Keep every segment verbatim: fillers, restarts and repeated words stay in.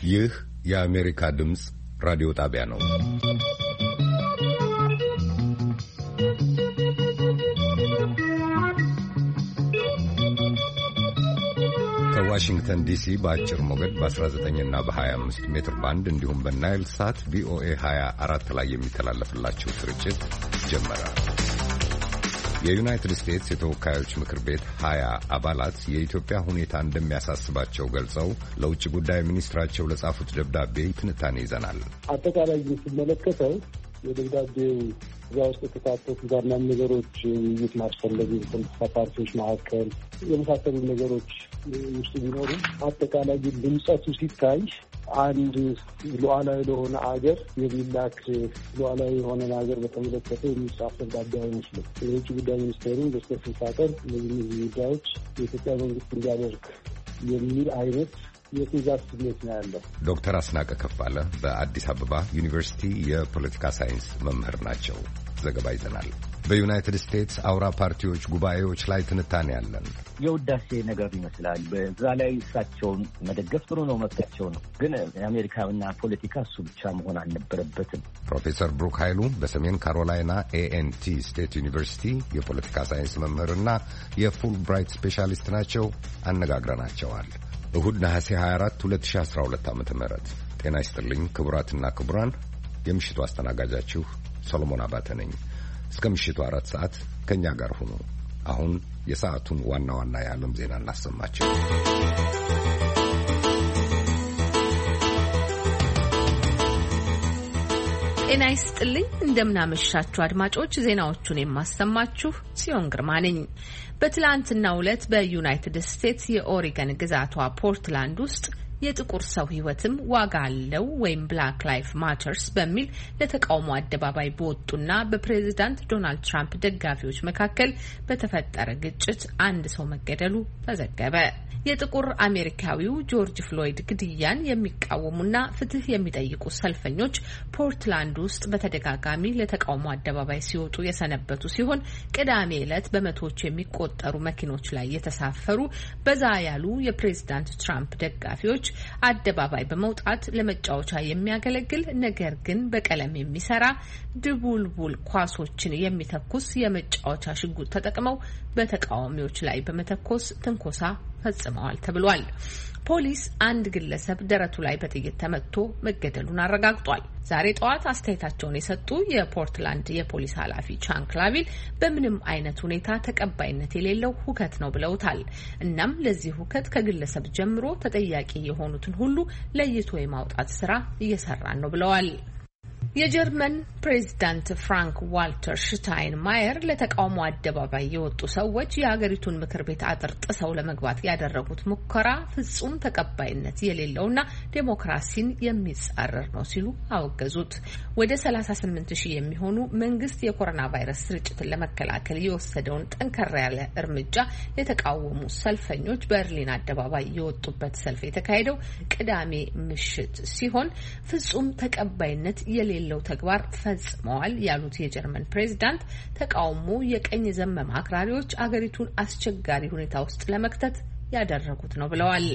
ይህ የአሜሪካ ድምፅ ራዲዮ ጣቢያ ነው። ከዋሽንግተን ዲሲ በአጭር ሞገድ በ19 እና በ25 ሜትር ባንድ እንዲሁም በናይል ሳት ቪኦኤ ሃያ አራት ላይ የሚተላለፍላችሁ ስርጭት ጀመረ። የዩናይትድ ስቴትስ የተወካዮች ምክር ቤት ሀያ አባላት የኢትዮጵያ ሁኔታ እንደሚያሳስባቸው ገልጸው ለውጭ ጉዳይ ሚኒስትራቸው ለጻፉት ደብዳቤ ትንታኔ ይዘናል። አጠቃላይ ስመለከተው የደብዳቤው እዛ ውስጥ የተካተቱት አንዳንድ ነገሮች ውይይት ማስፈለጉ የፖለቲካ ፓርቲዎች መካከል የመሳሰሉ ነገሮች ውስጥ ቢኖሩ አጠቃላይ ግን ድምጸቱ ሲታይ አንድ ሉዓላዊ ለሆነ አገር የሚላክ ሉዓላዊ የሆነ አገር በተመለከተ የሚጻፍ ደብዳቤ አይመስልም። የውጭ ጉዳይ ሚኒስቴሩ በስተፊታቀር እነዚህ ጉዳዮች የኢትዮጵያ መንግስት እንዲያደርግ የሚል አይነት የትእዛዝ ስሜት ነው ያለው። ዶክተር አስናቀ ከፋለ በአዲስ አበባ ዩኒቨርሲቲ የፖለቲካ ሳይንስ መምህር ናቸው። ዘገባ ይዘናል። በዩናይትድ ስቴትስ አውራ ፓርቲዎች ጉባኤዎች ላይ ትንታኔ ያለን። የውዳሴ ነገር ይመስላል። በዛ ላይ እሳቸውን መደገፍ ጥሩ ነው፣ መብታቸው ነው። ግን የአሜሪካና ፖለቲካ እሱ ብቻ መሆን አልነበረበትም። ፕሮፌሰር ብሩክ ኃይሉ በሰሜን ካሮላይና ኤኤንቲ ስቴት ዩኒቨርሲቲ የፖለቲካ ሳይንስ መምህርና የፉል ብራይት ስፔሻሊስት ናቸው። አነጋግረናቸዋል። እሁድ ነሐሴ ሀያ አራት ሁለት ሺህ አስራ ሁለት ዓመተ ምህረት ጤና ይስጥልኝ ክቡራትና ክቡራን። የምሽቱ አስተናጋጃችሁ ሰሎሞን አባተ ነኝ። እስከ ምሽቱ አራት ሰዓት ከኛ ጋር ሁኑ። አሁን የሰዓቱን ዋና ዋና የዓለም ዜና እናሰማችሁ። ጤና ይስጥልኝ፣ እንደምናመሻችሁ አድማጮች። ዜናዎቹን የማሰማችሁ ጽዮን ግርማ ነኝ። በትላንትናው ዕለት በዩናይትድ ስቴትስ የኦሪገን ግዛቷ ፖርትላንድ ውስጥ የጥቁር ሰው ሕይወትም ዋጋ አለው ወይም ብላክ ላይፍ ማተርስ በሚል ለተቃውሞ አደባባይ በወጡና በፕሬዝዳንት ዶናልድ ትራምፕ ደጋፊዎች መካከል በተፈጠረ ግጭት አንድ ሰው መገደሉ ተዘገበ። የጥቁር አሜሪካዊው ጆርጅ ፍሎይድ ግድያን የሚቃወሙና ፍትህ የሚጠይቁ ሰልፈኞች ፖርትላንድ ውስጥ በተደጋጋሚ ለተቃውሞ አደባባይ ሲወጡ የሰነበቱ ሲሆን ቅዳሜ ዕለት በመቶዎች የሚቆጠሩ መኪኖች ላይ የተሳፈሩ በዛ ያሉ የፕሬዝዳንት ትራምፕ ደጋፊዎች አደባባይ በመውጣት ለመጫወቻ የሚያገለግል ነገር ግን በቀለም የሚሰራ ድቡልቡል ኳሶችን የሚተኩስ የመጫወቻ ሽጉጥ ተጠቅመው በተቃዋሚዎች ላይ በመተኮስ ትንኮሳ ፈጽመዋል ተብሏል። ፖሊስ አንድ ግለሰብ ደረቱ ላይ በጥይት ተመትቶ መገደሉን አረጋግጧል። ዛሬ ጠዋት አስተያየታቸውን የሰጡ የፖርትላንድ የፖሊስ ኃላፊ ቻን ክላቪል በምንም አይነት ሁኔታ ተቀባይነት የሌለው ሁከት ነው ብለውታል። እናም ለዚህ ሁከት ከግለሰብ ጀምሮ ተጠያቂ የሆኑትን ሁሉ ለይቶ የማውጣት ስራ እየሰራን ነው ብለዋል። የጀርመን ፕሬዝዳንት ፍራንክ ዋልተር ሽታይንማየር ለተቃውሞ አደባባይ የወጡ ሰዎች የሀገሪቱን ምክር ቤት አጥር ጥሰው ለመግባት ያደረጉት ሙከራ ፍጹም ተቀባይነት የሌለውና ዴሞክራሲን የሚጻረር ነው ሲሉ አወገዙት። ወደ ሰላሳ ስምንት ሺህ የሚሆኑ መንግስት የኮሮና ቫይረስ ስርጭትን ለመከላከል የወሰደውን ጠንከር ያለ እርምጃ የተቃወሙ ሰልፈኞች በርሊን አደባባይ የወጡበት ሰልፍ የተካሄደው ቅዳሜ ምሽት ሲሆን ፍጹም ተቀባይነት የሌለው ለው ተግባር ፈጽመዋል ያሉት የጀርመን ፕሬዝዳንት ተቃውሞ የቀኝ ዘመም አክራሪዎች አገሪቱን አስቸጋሪ ሁኔታ ውስጥ ለመክተት ያደረጉት ነው ብለዋል።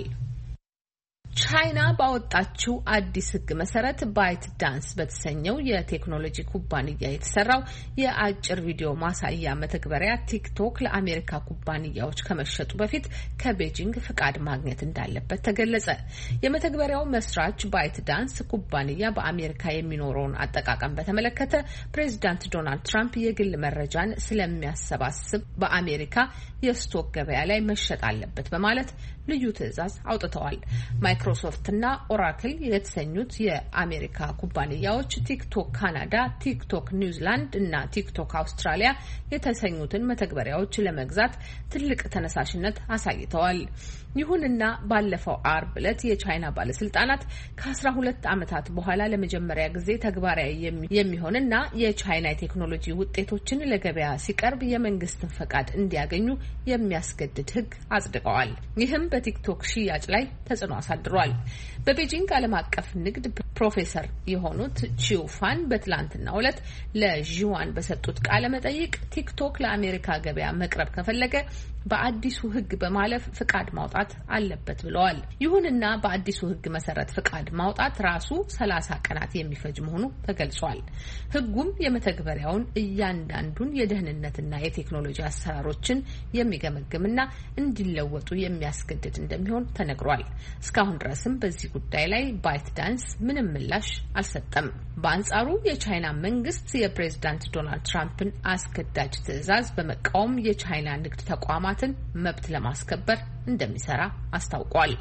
ቻይና ባወጣችው አዲስ ሕግ መሰረት ባይት ዳንስ በተሰኘው የቴክኖሎጂ ኩባንያ የተሰራው የአጭር ቪዲዮ ማሳያ መተግበሪያ ቲክቶክ ለአሜሪካ ኩባንያዎች ከመሸጡ በፊት ከቤጂንግ ፍቃድ ማግኘት እንዳለበት ተገለጸ። የመተግበሪያው መስራች ባይት ዳንስ ኩባንያ በአሜሪካ የሚኖረውን አጠቃቀም በተመለከተ ፕሬዚዳንት ዶናልድ ትራምፕ የግል መረጃን ስለሚያሰባስብ በአሜሪካ የስቶክ ገበያ ላይ መሸጥ አለበት በማለት ልዩ ትዕዛዝ አውጥተዋል። ማይክሮሶፍት እና ኦራክል የተሰኙት የአሜሪካ ኩባንያዎች ቲክቶክ ካናዳ፣ ቲክቶክ ኒውዚላንድ እና ቲክቶክ አውስትራሊያ የተሰኙትን መተግበሪያዎች ለመግዛት ትልቅ ተነሳሽነት አሳይተዋል። ይሁንና ባለፈው አርብ ዕለት የቻይና ባለስልጣናት ከአስራ ሁለት ዓመታት በኋላ ለመጀመሪያ ጊዜ ተግባራዊ የሚሆንና የቻይና የቴክኖሎጂ ውጤቶችን ለገበያ ሲቀርብ የመንግስትን ፈቃድ እንዲያገኙ የሚያስገድድ ሕግ አጽድቀዋል። ይህም በቲክቶክ ሽያጭ ላይ ተጽዕኖ አሳድሯል። ተናግረዋል። በቤጂንግ ዓለም አቀፍ ንግድ ፕሮፌሰር የሆኑት ቺው ፋን በትላንትናው ዕለት ለዢዋን በሰጡት ቃለ መጠይቅ ቲክቶክ ለአሜሪካ ገበያ መቅረብ ከፈለገ በአዲሱ ሕግ በማለፍ ፍቃድ ማውጣት አለበት ብለዋል። ይሁንና በአዲሱ ሕግ መሰረት ፍቃድ ማውጣት ራሱ ሰላሳ ቀናት የሚፈጅ መሆኑ ተገልጿል። ሕጉም የመተግበሪያውን እያንዳንዱን የደህንነትና የቴክኖሎጂ አሰራሮችን የሚገመግምና እንዲለወጡ የሚያስገድድ እንደሚሆን ተነግሯል። እስካሁን ድረስም በዚህ ጉዳይ ላይ ባይት ዳንስ ምንም ምላሽ አልሰጠም። በአንጻሩ የቻይና መንግስት የፕሬዝዳንት ዶናልድ ትራምፕን አስገዳጅ ትዕዛዝ በመቃወም የቻይና ንግድ ተቋማትን መብት ለማስከበር እንደሚሰራ አስታውቋል።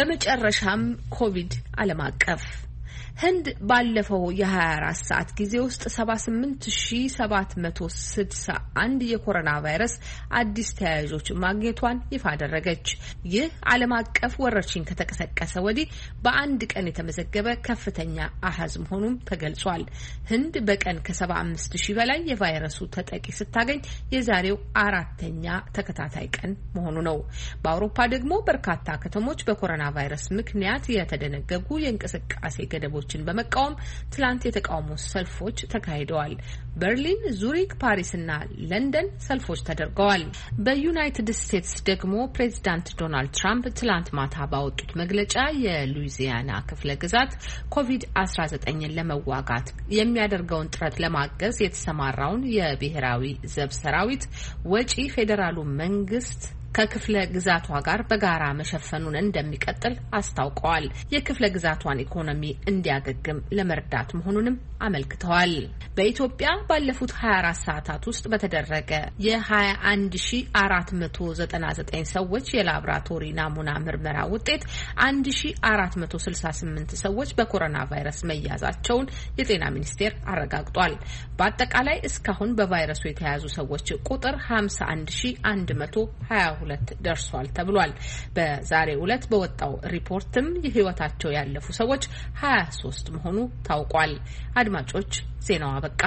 በመጨረሻም ኮቪድ ዓለም አቀፍ ህንድ ባለፈው የ24 ሰዓት ጊዜ ውስጥ ሰባ ስምንት ሺህ ሰባት መቶ ስልሳ አንድ የኮሮና ቫይረስ አዲስ ተያያዦች ማግኘቷን ይፋ አደረገች። ይህ ዓለም አቀፍ ወረርሽኝ ከተቀሰቀሰ ወዲህ በአንድ ቀን የተመዘገበ ከፍተኛ አሃዝ መሆኑም ተገልጿል። ህንድ በቀን ከሰባ አምስት ሺህ በላይ የቫይረሱ ተጠቂ ስታገኝ የዛሬው አራተኛ ተከታታይ ቀን መሆኑ ነው። በአውሮፓ ደግሞ በርካታ ከተሞች በኮሮና ቫይረስ ምክንያት የተደነገጉ የእንቅስቃሴ ገደቦች በመቃወም ትላንት የተቃውሞ ሰልፎች ተካሂደዋል። በርሊን፣ ዙሪክ፣ ፓሪስ እና ለንደን ሰልፎች ተደርገዋል። በዩናይትድ ስቴትስ ደግሞ ፕሬዚዳንት ዶናልድ ትራምፕ ትላንት ማታ ባወጡት መግለጫ የሉዊዚያና ክፍለ ግዛት ኮቪድ አስራ ዘጠኝን ለመዋጋት የሚያደርገውን ጥረት ለማገዝ የተሰማራውን የብሔራዊ ዘብ ሰራዊት ወጪ ፌዴራሉ መንግስት ከክፍለ ግዛቷ ጋር በጋራ መሸፈኑን እንደሚቀጥል አስታውቀዋል። የክፍለ ግዛቷን ኢኮኖሚ እንዲያገግም ለመርዳት መሆኑንም አመልክተዋል። በኢትዮጵያ ባለፉት ሀያ አራት ሰዓታት ውስጥ በተደረገ የ21 ሺህ አራት መቶ ዘጠና ዘጠኝ ሰዎች የላብራቶሪ ናሙና ምርመራ ውጤት አንድ ሺህ አራት መቶ ስልሳ ስምንት ሰዎች በኮሮና ቫይረስ መያዛቸውን የጤና ሚኒስቴር አረጋግጧል። በአጠቃላይ እስካሁን በቫይረሱ የተያዙ ሰዎች ቁጥር ሃምሳ አንድ ሺህ አንድ መቶ ሀያ ሁለት ደርሷል ተብሏል። በዛሬው ዕለት በወጣው ሪፖርትም የህይወታቸው ያለፉ ሰዎች ሀያ ሶስት መሆኑ ታውቋል። አድማጮች ዜናው አበቃ።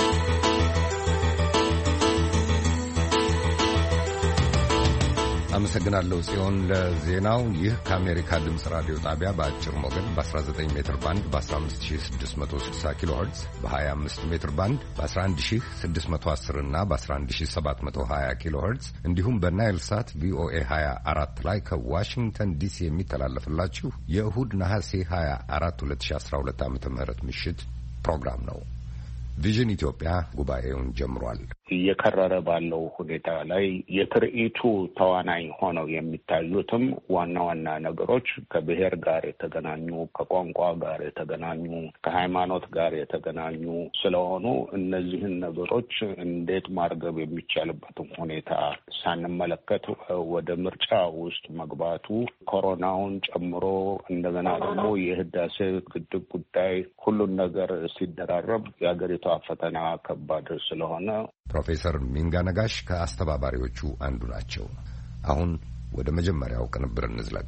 አመሰግናለሁ ጽዮን ለዜናው። ይህ ከአሜሪካ ድምፅ ራዲዮ ጣቢያ በአጭር ሞገድ በ19 ሜትር ባንድ በ15660 ኪሎ ሄርትዝ በ25 ሜትር ባንድ በ11610 እና በ11720 ኪሎ ሄርትዝ እንዲሁም በናይል ሳት ቪኦኤ ሀያ አራት ላይ ከዋሽንግተን ዲሲ የሚተላለፍላችሁ የእሁድ ነሐሴ ሀያ አራት ሁለት ሺህ አስራ ሁለት ዓመተ ምህረት ምሽት ፕሮግራም ነው። ቪዥን ኢትዮጵያ ጉባኤውን ጀምሯል። እየከረረ ባለው ሁኔታ ላይ የትርኢቱ ተዋናይ ሆነው የሚታዩትም ዋና ዋና ነገሮች ከብሔር ጋር የተገናኙ፣ ከቋንቋ ጋር የተገናኙ፣ ከሃይማኖት ጋር የተገናኙ ስለሆኑ እነዚህን ነገሮች እንዴት ማርገብ የሚቻልበትም ሁኔታ ሳንመለከት ወደ ምርጫ ውስጥ መግባቱ ኮሮናውን ጨምሮ እንደገና ደግሞ የህዳሴ ግድብ ጉዳይ ሁሉን ነገር ሲደራረብ የሀገሪቷ ፈተና ከባድ ስለሆነ ፕሮፌሰር ሚንጋ ነጋሽ ከአስተባባሪዎቹ አንዱ ናቸው። አሁን ወደ መጀመሪያው ቅንብር እንዝለቅ።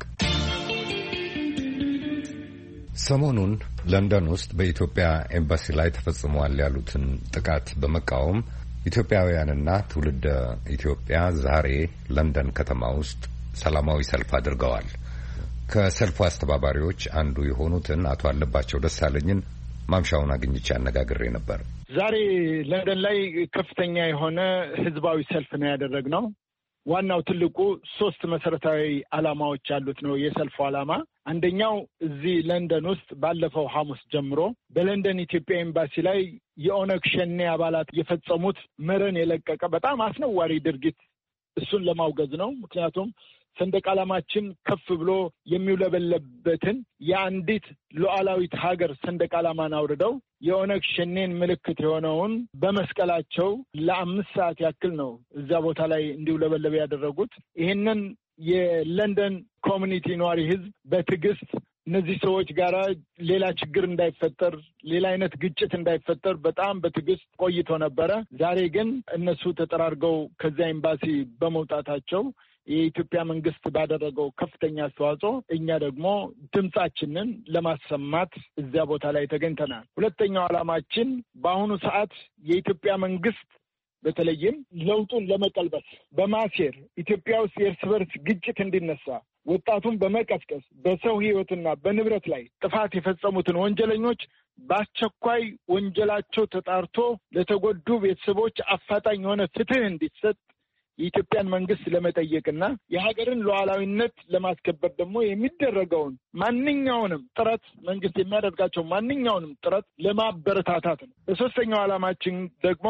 ሰሞኑን ለንደን ውስጥ በኢትዮጵያ ኤምባሲ ላይ ተፈጽሟል ያሉትን ጥቃት በመቃወም ኢትዮጵያውያንና ትውልደ ኢትዮጵያ ዛሬ ለንደን ከተማ ውስጥ ሰላማዊ ሰልፍ አድርገዋል። ከሰልፉ አስተባባሪዎች አንዱ የሆኑትን አቶ አለባቸው ደሳለኝን ማምሻውን አግኝቼ አነጋግሬ ነበር። ዛሬ ለንደን ላይ ከፍተኛ የሆነ ህዝባዊ ሰልፍ ነው ያደረግነው። ዋናው ትልቁ ሶስት መሰረታዊ ዓላማዎች ያሉት ነው የሰልፉ ዓላማ። አንደኛው እዚህ ለንደን ውስጥ ባለፈው ሐሙስ ጀምሮ በለንደን ኢትዮጵያ ኤምባሲ ላይ የኦነግ ሸኔ አባላት የፈጸሙት መረን የለቀቀ በጣም አስነዋሪ ድርጊት እሱን ለማውገዝ ነው። ምክንያቱም ሰንደቅ ዓላማችን ከፍ ብሎ የሚውለበለበትን የአንዲት ሉዓላዊት ሀገር ሰንደቅ ዓላማን አውርደው የኦነግ ሸኔን ምልክት የሆነውን በመስቀላቸው ለአምስት ሰዓት ያክል ነው እዚያ ቦታ ላይ እንዲውለበለብ ያደረጉት። ይህንን የለንደን ኮሚኒቲ ነዋሪ ህዝብ በትዕግስት እነዚህ ሰዎች ጋር ሌላ ችግር እንዳይፈጠር፣ ሌላ አይነት ግጭት እንዳይፈጠር በጣም በትዕግስት ቆይቶ ነበረ። ዛሬ ግን እነሱ ተጠራርገው ከዚያ ኤምባሲ በመውጣታቸው የኢትዮጵያ መንግስት ባደረገው ከፍተኛ አስተዋጽኦ እኛ ደግሞ ድምጻችንን ለማሰማት እዚያ ቦታ ላይ ተገኝተናል። ሁለተኛው ዓላማችን በአሁኑ ሰዓት የኢትዮጵያ መንግስት በተለይም ለውጡን ለመቀልበስ በማሴር ኢትዮጵያ ውስጥ የእርስ በርስ ግጭት እንዲነሳ ወጣቱን በመቀስቀስ በሰው ሕይወትና በንብረት ላይ ጥፋት የፈጸሙትን ወንጀለኞች በአስቸኳይ ወንጀላቸው ተጣርቶ ለተጎዱ ቤተሰቦች አፋጣኝ የሆነ ፍትህ እንዲሰጥ የኢትዮጵያን መንግስት ለመጠየቅና የሀገርን ሉዓላዊነት ለማስከበር ደግሞ የሚደረገውን ማንኛውንም ጥረት መንግስት የሚያደርጋቸው ማንኛውንም ጥረት ለማበረታታት ነው። በሶስተኛው ዓላማችን ደግሞ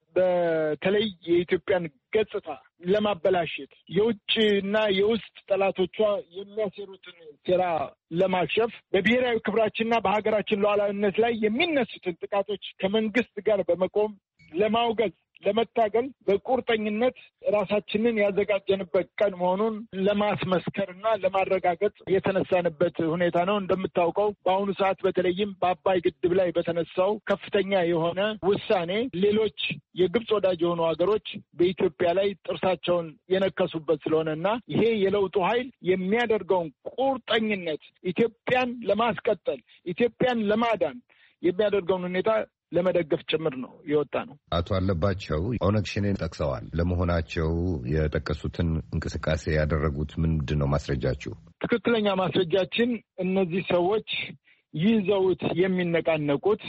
በተለይ የኢትዮጵያን ገጽታ ለማበላሸት የውጭና የውስጥ ጠላቶቿ የሚያሰሩትን ሴራ ለማክሸፍ በብሔራዊ ክብራችንና በሀገራችን ሉዓላዊነት ላይ የሚነሱትን ጥቃቶች ከመንግስት ጋር በመቆም ለማውገዝ ለመታገል በቁርጠኝነት ራሳችንን ያዘጋጀንበት ቀን መሆኑን ለማስመስከርና ለማረጋገጥ የተነሳንበት ሁኔታ ነው። እንደምታውቀው በአሁኑ ሰዓት በተለይም በአባይ ግድብ ላይ በተነሳው ከፍተኛ የሆነ ውሳኔ ሌሎች የግብፅ ወዳጅ የሆኑ ሀገሮች በኢትዮጵያ ላይ ጥርሳቸውን የነከሱበት ስለሆነና ይሄ የለውጡ ኃይል የሚያደርገውን ቁርጠኝነት ኢትዮጵያን ለማስቀጠል ኢትዮጵያን ለማዳን የሚያደርገውን ሁኔታ ለመደገፍ ጭምር ነው የወጣ ነው። አቶ አለባቸው ኦነግ ሸኔን ጠቅሰዋል። ለመሆናቸው የጠቀሱትን እንቅስቃሴ ያደረጉት ምንድን ነው ማስረጃችሁ? ትክክለኛ ማስረጃችን እነዚህ ሰዎች ይዘውት የሚነቃነቁት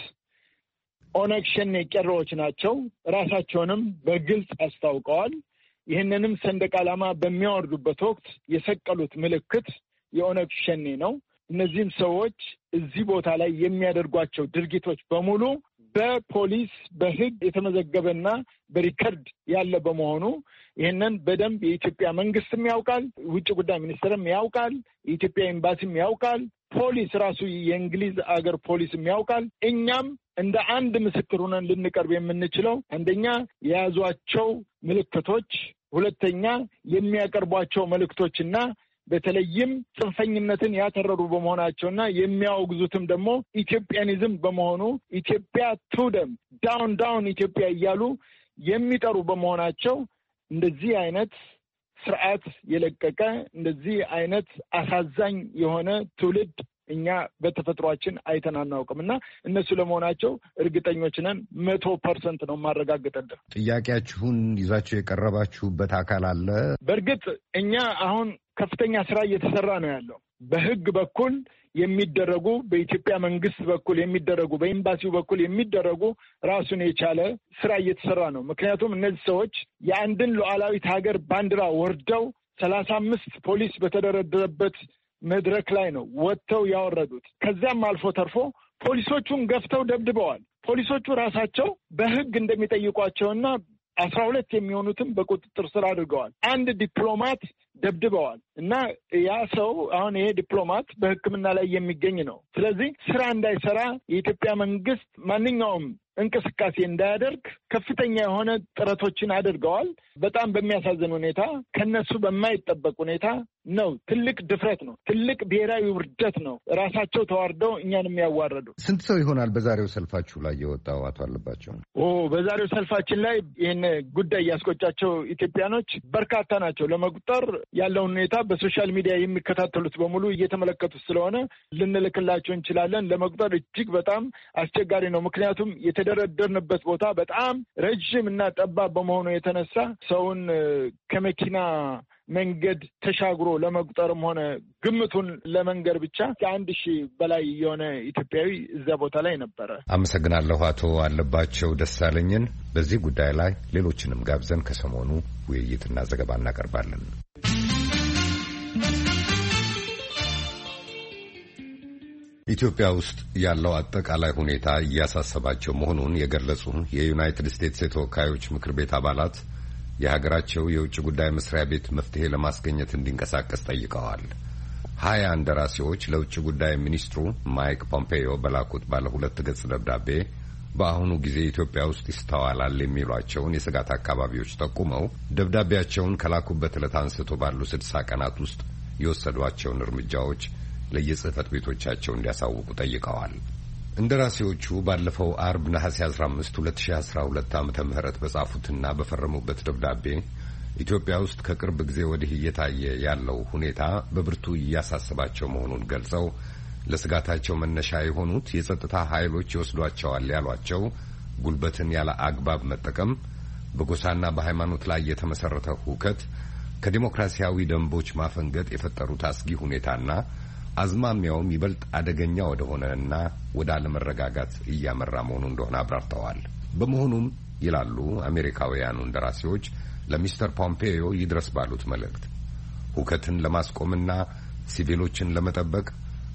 ኦነግ ሸኔ ቄሮዎች ናቸው። ራሳቸውንም በግልጽ አስታውቀዋል። ይህንንም ሰንደቅ ዓላማ በሚያወርዱበት ወቅት የሰቀሉት ምልክት የኦነግ ሸኔ ነው። እነዚህም ሰዎች እዚህ ቦታ ላይ የሚያደርጓቸው ድርጊቶች በሙሉ በፖሊስ በሕግ የተመዘገበና በሪከርድ ያለ በመሆኑ ይህንን በደንብ የኢትዮጵያ መንግስትም ያውቃል፣ ውጭ ጉዳይ ሚኒስትርም ያውቃል፣ የኢትዮጵያ ኤምባሲም ያውቃል፣ ፖሊስ ራሱ የእንግሊዝ አገር ፖሊስም ያውቃል። እኛም እንደ አንድ ምስክር ሆነን ልንቀርብ የምንችለው አንደኛ የያዟቸው ምልክቶች፣ ሁለተኛ የሚያቀርቧቸው መልእክቶችና በተለይም ጽንፈኝነትን ያተረሩ በመሆናቸውና የሚያወግዙትም ደግሞ ኢትዮጵያኒዝም በመሆኑ ኢትዮጵያ ቱደም ዳውን ዳውን ኢትዮጵያ እያሉ የሚጠሩ በመሆናቸው እንደዚህ አይነት ስርዓት የለቀቀ እንደዚህ አይነት አሳዛኝ የሆነ ትውልድ እኛ በተፈጥሯችን አይተን አናውቅም እና እነሱ ለመሆናቸው እርግጠኞች ነን። መቶ ፐርሰንት ነው ማረጋገጠልን። ጥያቄያችሁን ይዛችሁ የቀረባችሁበት አካል አለ? በእርግጥ እኛ አሁን ከፍተኛ ስራ እየተሰራ ነው ያለው። በህግ በኩል የሚደረጉ በኢትዮጵያ መንግስት በኩል የሚደረጉ በኤምባሲው በኩል የሚደረጉ ራሱን የቻለ ስራ እየተሰራ ነው። ምክንያቱም እነዚህ ሰዎች የአንድን ሉዓላዊት ሀገር ባንዲራ ወርደው ሰላሳ አምስት ፖሊስ በተደረደረበት መድረክ ላይ ነው ወጥተው ያወረዱት። ከዚያም አልፎ ተርፎ ፖሊሶቹን ገፍተው ደብድበዋል። ፖሊሶቹ ራሳቸው በህግ እንደሚጠይቋቸውና አስራ ሁለት የሚሆኑትም በቁጥጥር ስር አድርገዋል። አንድ ዲፕሎማት ደብድበዋል እና ያ ሰው አሁን ይሄ ዲፕሎማት በሕክምና ላይ የሚገኝ ነው። ስለዚህ ስራ እንዳይሰራ የኢትዮጵያ መንግስት ማንኛውም እንቅስቃሴ እንዳያደርግ ከፍተኛ የሆነ ጥረቶችን አድርገዋል። በጣም በሚያሳዝን ሁኔታ ከነሱ በማይጠበቅ ሁኔታ ነው። ትልቅ ድፍረት ነው። ትልቅ ብሔራዊ ውርደት ነው። ራሳቸው ተዋርደው እኛን የሚያዋረዱ። ስንት ሰው ይሆናል በዛሬው ሰልፋችሁ ላይ የወጣው? አቶ አለባቸው ኦ በዛሬው ሰልፋችን ላይ ይህን ጉዳይ ያስቆጫቸው ኢትዮጵያኖች በርካታ ናቸው። ለመቁጠር ያለውን ሁኔታ በሶሻል ሚዲያ የሚከታተሉት በሙሉ እየተመለከቱት ስለሆነ ልንልክላቸው እንችላለን። ለመቁጠር እጅግ በጣም አስቸጋሪ ነው። ምክንያቱም የተደረደርንበት ቦታ በጣም ረጅም እና ጠባብ በመሆኑ የተነሳ ሰውን ከመኪና መንገድ ተሻግሮ ለመቁጠርም ሆነ ግምቱን ለመንገር ብቻ ከአንድ ሺህ በላይ የሆነ ኢትዮጵያዊ እዚያ ቦታ ላይ ነበረ። አመሰግናለሁ አቶ አለባቸው ደሳለኝን። በዚህ ጉዳይ ላይ ሌሎችንም ጋብዘን ከሰሞኑ ውይይትና ዘገባ እናቀርባለን። ኢትዮጵያ ውስጥ ያለው አጠቃላይ ሁኔታ እያሳሰባቸው መሆኑን የገለጹ የዩናይትድ ስቴትስ የተወካዮች ምክር ቤት አባላት የሀገራቸው የውጭ ጉዳይ መስሪያ ቤት መፍትሄ ለማስገኘት እንዲንቀሳቀስ ጠይቀዋል። ሀያ እንደራሴዎች ለውጭ ጉዳይ ሚኒስትሩ ማይክ ፖምፔዮ በላኩት ባለ ሁለት ገጽ ደብዳቤ በአሁኑ ጊዜ ኢትዮጵያ ውስጥ ይስተዋላል የሚሏቸውን የስጋት አካባቢዎች ጠቁመው ደብዳቤያቸውን ከላኩበት ዕለት አንስቶ ባሉ ስድሳ ቀናት ውስጥ የወሰዷቸውን እርምጃዎች ለየጽህፈት ቤቶቻቸው እንዲያሳውቁ ጠይቀዋል። እንደራሴዎቹ ባለፈው አርብ ነሐሴ አስራ አምስት ሁለት ሺህ አስራ ሁለት ዓመተ ምህረት በጻፉትና በፈረሙበት ደብዳቤ ኢትዮጵያ ውስጥ ከቅርብ ጊዜ ወዲህ እየታየ ያለው ሁኔታ በብርቱ እያሳሰባቸው መሆኑን ገልጸው ለስጋታቸው መነሻ የሆኑት የጸጥታ ኃይሎች ይወስዷቸዋል ያሏቸው ጉልበትን ያለ አግባብ መጠቀም፣ በጎሳና በሃይማኖት ላይ የተመሰረተ ሁከት፣ ከዲሞክራሲያዊ ደንቦች ማፈንገጥ የፈጠሩት አስጊ ሁኔታና አዝማሚያውም ይበልጥ አደገኛ ወደሆነና ወደ አለመረጋጋት እያመራ መሆኑ እንደሆነ አብራርተዋል። በመሆኑም ይላሉ አሜሪካውያኑ እንደራሴዎች ለሚስተር ፖምፔዮ ይድረስ ባሉት መልእክት ሁከትን ለማስቆምና ሲቪሎችን ለመጠበቅ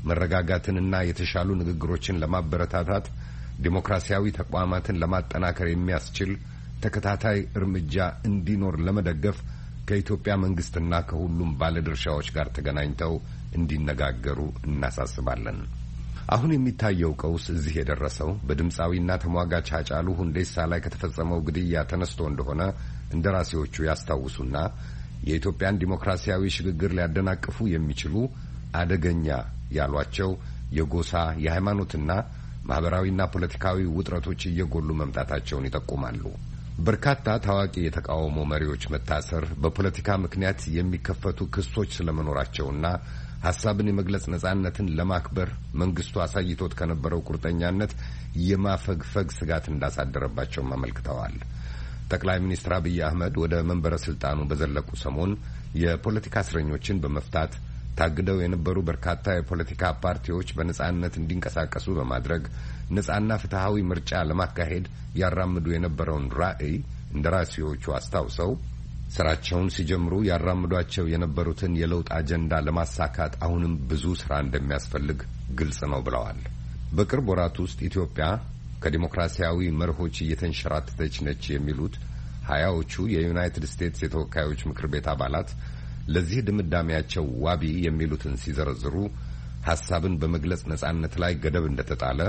መረጋጋትንና የተሻሉ ንግግሮችን ለማበረታታት ዲሞክራሲያዊ ተቋማትን ለማጠናከር የሚያስችል ተከታታይ እርምጃ እንዲኖር ለመደገፍ ከኢትዮጵያ መንግስትና ከሁሉም ባለድርሻዎች ጋር ተገናኝተው እንዲነጋገሩ እናሳስባለን። አሁን የሚታየው ቀውስ እዚህ የደረሰው በድምፃዊና ተሟጋች ሃጫሉ ሁንዴሳ ላይ ከተፈጸመው ግድያ ተነስቶ እንደሆነ እንደራሴዎቹ ያስታውሱና የኢትዮጵያን ዲሞክራሲያዊ ሽግግር ሊያደናቅፉ የሚችሉ አደገኛ ያሏቸው የጎሳ የሃይማኖትና ማህበራዊና ፖለቲካዊ ውጥረቶች እየጎሉ መምጣታቸውን ይጠቁማሉ። በርካታ ታዋቂ የተቃውሞ መሪዎች መታሰር፣ በፖለቲካ ምክንያት የሚከፈቱ ክሶች ስለመኖራቸውና ሐሳብን የመግለጽ ነጻነትን ለማክበር መንግስቱ አሳይቶት ከነበረው ቁርጠኛነት የማፈግፈግ ስጋት እንዳሳደረባቸውም አመልክተዋል። ጠቅላይ ሚኒስትር አብይ አህመድ ወደ መንበረ ስልጣኑ በዘለቁ ሰሞን የፖለቲካ እስረኞችን በመፍታት ታግደው የነበሩ በርካታ የፖለቲካ ፓርቲዎች በነጻነት እንዲንቀሳቀሱ በማድረግ ነጻና ፍትሃዊ ምርጫ ለማካሄድ ያራምዱ የነበረውን ራዕይ እንደራሴዎቹ አስታውሰው ስራቸውን ሲጀምሩ ያራምዷቸው የነበሩትን የለውጥ አጀንዳ ለማሳካት አሁንም ብዙ ስራ እንደሚያስፈልግ ግልጽ ነው ብለዋል። በቅርብ ወራት ውስጥ ኢትዮጵያ ከዲሞክራሲያዊ መርሆች እየተንሸራተተች ነች የሚሉት ሀያዎቹ የዩናይትድ ስቴትስ የተወካዮች ምክር ቤት አባላት ለዚህ ድምዳሜያቸው ዋቢ የሚሉትን ሲዘረዝሩ ሐሳብን በመግለጽ ነጻነት ላይ ገደብ እንደተጣለ፣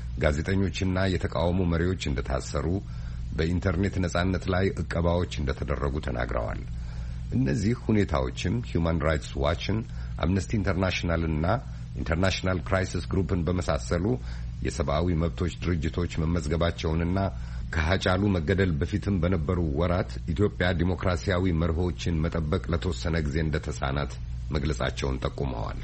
ጋዜጠኞችና የተቃውሞ መሪዎች እንደታሰሩ፣ በኢንተርኔት ነጻነት ላይ እቀባዎች እንደተደረጉ ተናግረዋል። እነዚህ ሁኔታዎችም ሂዩማን ራይትስ ዋችን፣ አምነስቲ ኢንተርናሽናልና ኢንተርናሽናል ክራይሲስ ግሩፕን በመሳሰሉ የሰብአዊ መብቶች ድርጅቶች መመዝገባቸውንና ከሃጫሉ መገደል በፊትም በነበሩ ወራት ኢትዮጵያ ዲሞክራሲያዊ መርሆችን መጠበቅ ለተወሰነ ጊዜ እንደተሳናት መግለጻቸውን ጠቁመዋል።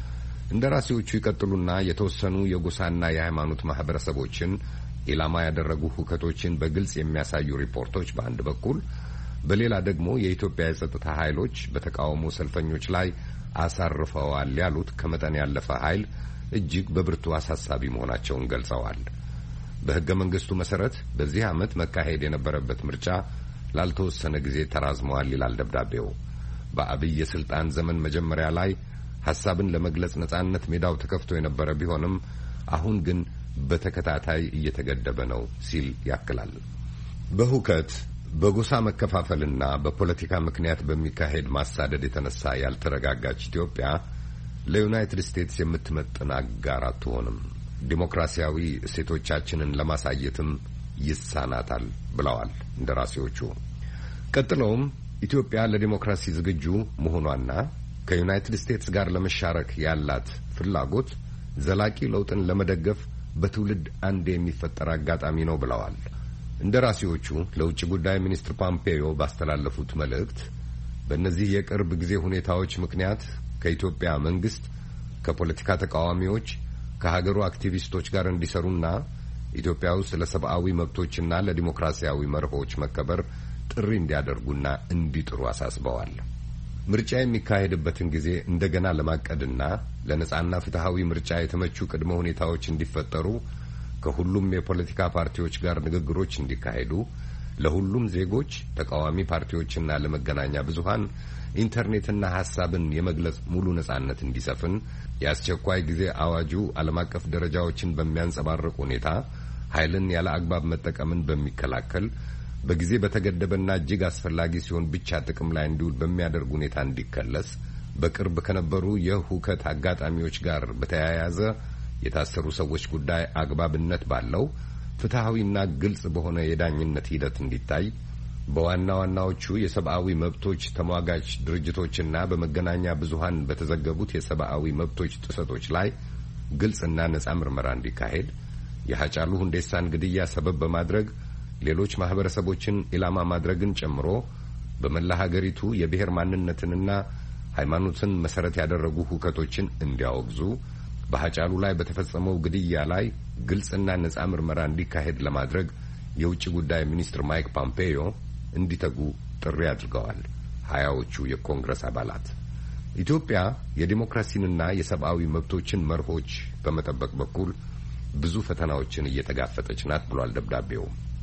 እንደራሴዎቹ ይቀጥሉና የተወሰኑ የጎሳና የሃይማኖት ማህበረሰቦችን ኢላማ ያደረጉ ሁከቶችን በግልጽ የሚያሳዩ ሪፖርቶች በአንድ በኩል፣ በሌላ ደግሞ የኢትዮጵያ የጸጥታ ኃይሎች በተቃውሞ ሰልፈኞች ላይ አሳርፈዋል ያሉት ከመጠን ያለፈ ኃይል እጅግ በብርቱ አሳሳቢ መሆናቸውን ገልጸዋል። በሕገ መንግስቱ መሰረት በዚህ ዓመት መካሄድ የነበረበት ምርጫ ላልተወሰነ ጊዜ ተራዝመዋል ይላል ደብዳቤው። በአብይ የስልጣን ዘመን መጀመሪያ ላይ ሐሳብን ለመግለጽ ነጻነት ሜዳው ተከፍቶ የነበረ ቢሆንም አሁን ግን በተከታታይ እየተገደበ ነው ሲል ያክላል። በሁከት በጎሳ መከፋፈልና በፖለቲካ ምክንያት በሚካሄድ ማሳደድ የተነሳ ያልተረጋጋች ኢትዮጵያ ለዩናይትድ ስቴትስ የምትመጥን አጋር አትሆንም፣ ዲሞክራሲያዊ እሴቶቻችንን ለማሳየትም ይሳናታል ብለዋል እንደራሴዎቹ። ቀጥለውም ኢትዮጵያ ለዲሞክራሲ ዝግጁ መሆኗና ከዩናይትድ ስቴትስ ጋር ለመሻረክ ያላት ፍላጎት ዘላቂ ለውጥን ለመደገፍ በትውልድ አንድ የሚፈጠር አጋጣሚ ነው ብለዋል። እንደራሴዎቹ ለውጭ ጉዳይ ሚኒስትር ፖምፔዮ ባስተላለፉት መልእክት በእነዚህ የቅርብ ጊዜ ሁኔታዎች ምክንያት ከኢትዮጵያ መንግስት፣ ከፖለቲካ ተቃዋሚዎች፣ ከሀገሩ አክቲቪስቶች ጋር እንዲሰሩና ኢትዮጵያ ውስጥ ለሰብአዊ መብቶችና ለዲሞክራሲያዊ መርሆች መከበር ጥሪ እንዲያደርጉና እንዲጥሩ አሳስበዋል። ምርጫ የሚካሄድበትን ጊዜ እንደገና ለማቀድና ለነጻና ፍትሃዊ ምርጫ የተመቹ ቅድመ ሁኔታዎች እንዲፈጠሩ ከሁሉም የፖለቲካ ፓርቲዎች ጋር ንግግሮች እንዲካሄዱ፣ ለሁሉም ዜጎች፣ ተቃዋሚ ፓርቲዎችና ለመገናኛ ብዙሃን ኢንተርኔትና ሐሳብን የመግለጽ ሙሉ ነጻነት እንዲሰፍን፣ የአስቸኳይ ጊዜ አዋጁ ዓለም አቀፍ ደረጃዎችን በሚያንጸባርቅ ሁኔታ ኃይልን ያለ አግባብ መጠቀምን በሚከላከል፣ በጊዜ በተገደበና እጅግ አስፈላጊ ሲሆን ብቻ ጥቅም ላይ እንዲውል በሚያደርግ ሁኔታ እንዲከለስ፣ በቅርብ ከነበሩ የሁከት አጋጣሚዎች ጋር በተያያዘ የታሰሩ ሰዎች ጉዳይ አግባብነት ባለው ፍትሃዊና ግልጽ በሆነ የዳኝነት ሂደት እንዲታይ፣ በዋና ዋናዎቹ የሰብአዊ መብቶች ተሟጋች ድርጅቶችና በመገናኛ ብዙሃን በተዘገቡት የሰብአዊ መብቶች ጥሰቶች ላይ ግልጽና ነጻ ምርመራ እንዲካሄድ፣ የሃጫሉ ሁንዴሳን ግድያ ሰበብ በማድረግ ሌሎች ማህበረሰቦችን ኢላማ ማድረግን ጨምሮ በመላ ሀገሪቱ የብሔር ማንነትንና ሃይማኖትን መሰረት ያደረጉ ሁከቶችን እንዲያወግዙ፣ በሃጫሉ ላይ በተፈጸመው ግድያ ላይ ግልጽና ነጻ ምርመራ እንዲካሄድ ለማድረግ የውጭ ጉዳይ ሚኒስትር ማይክ ፖምፔዮ እንዲተጉ ጥሪ አድርገዋል። ሀያዎቹ የኮንግረስ አባላት። ኢትዮጵያ የዲሞክራሲንና የሰብአዊ መብቶችን መርሆች በመጠበቅ በኩል ብዙ ፈተናዎችን እየተጋፈጠች ናት ብሏል ደብዳቤው።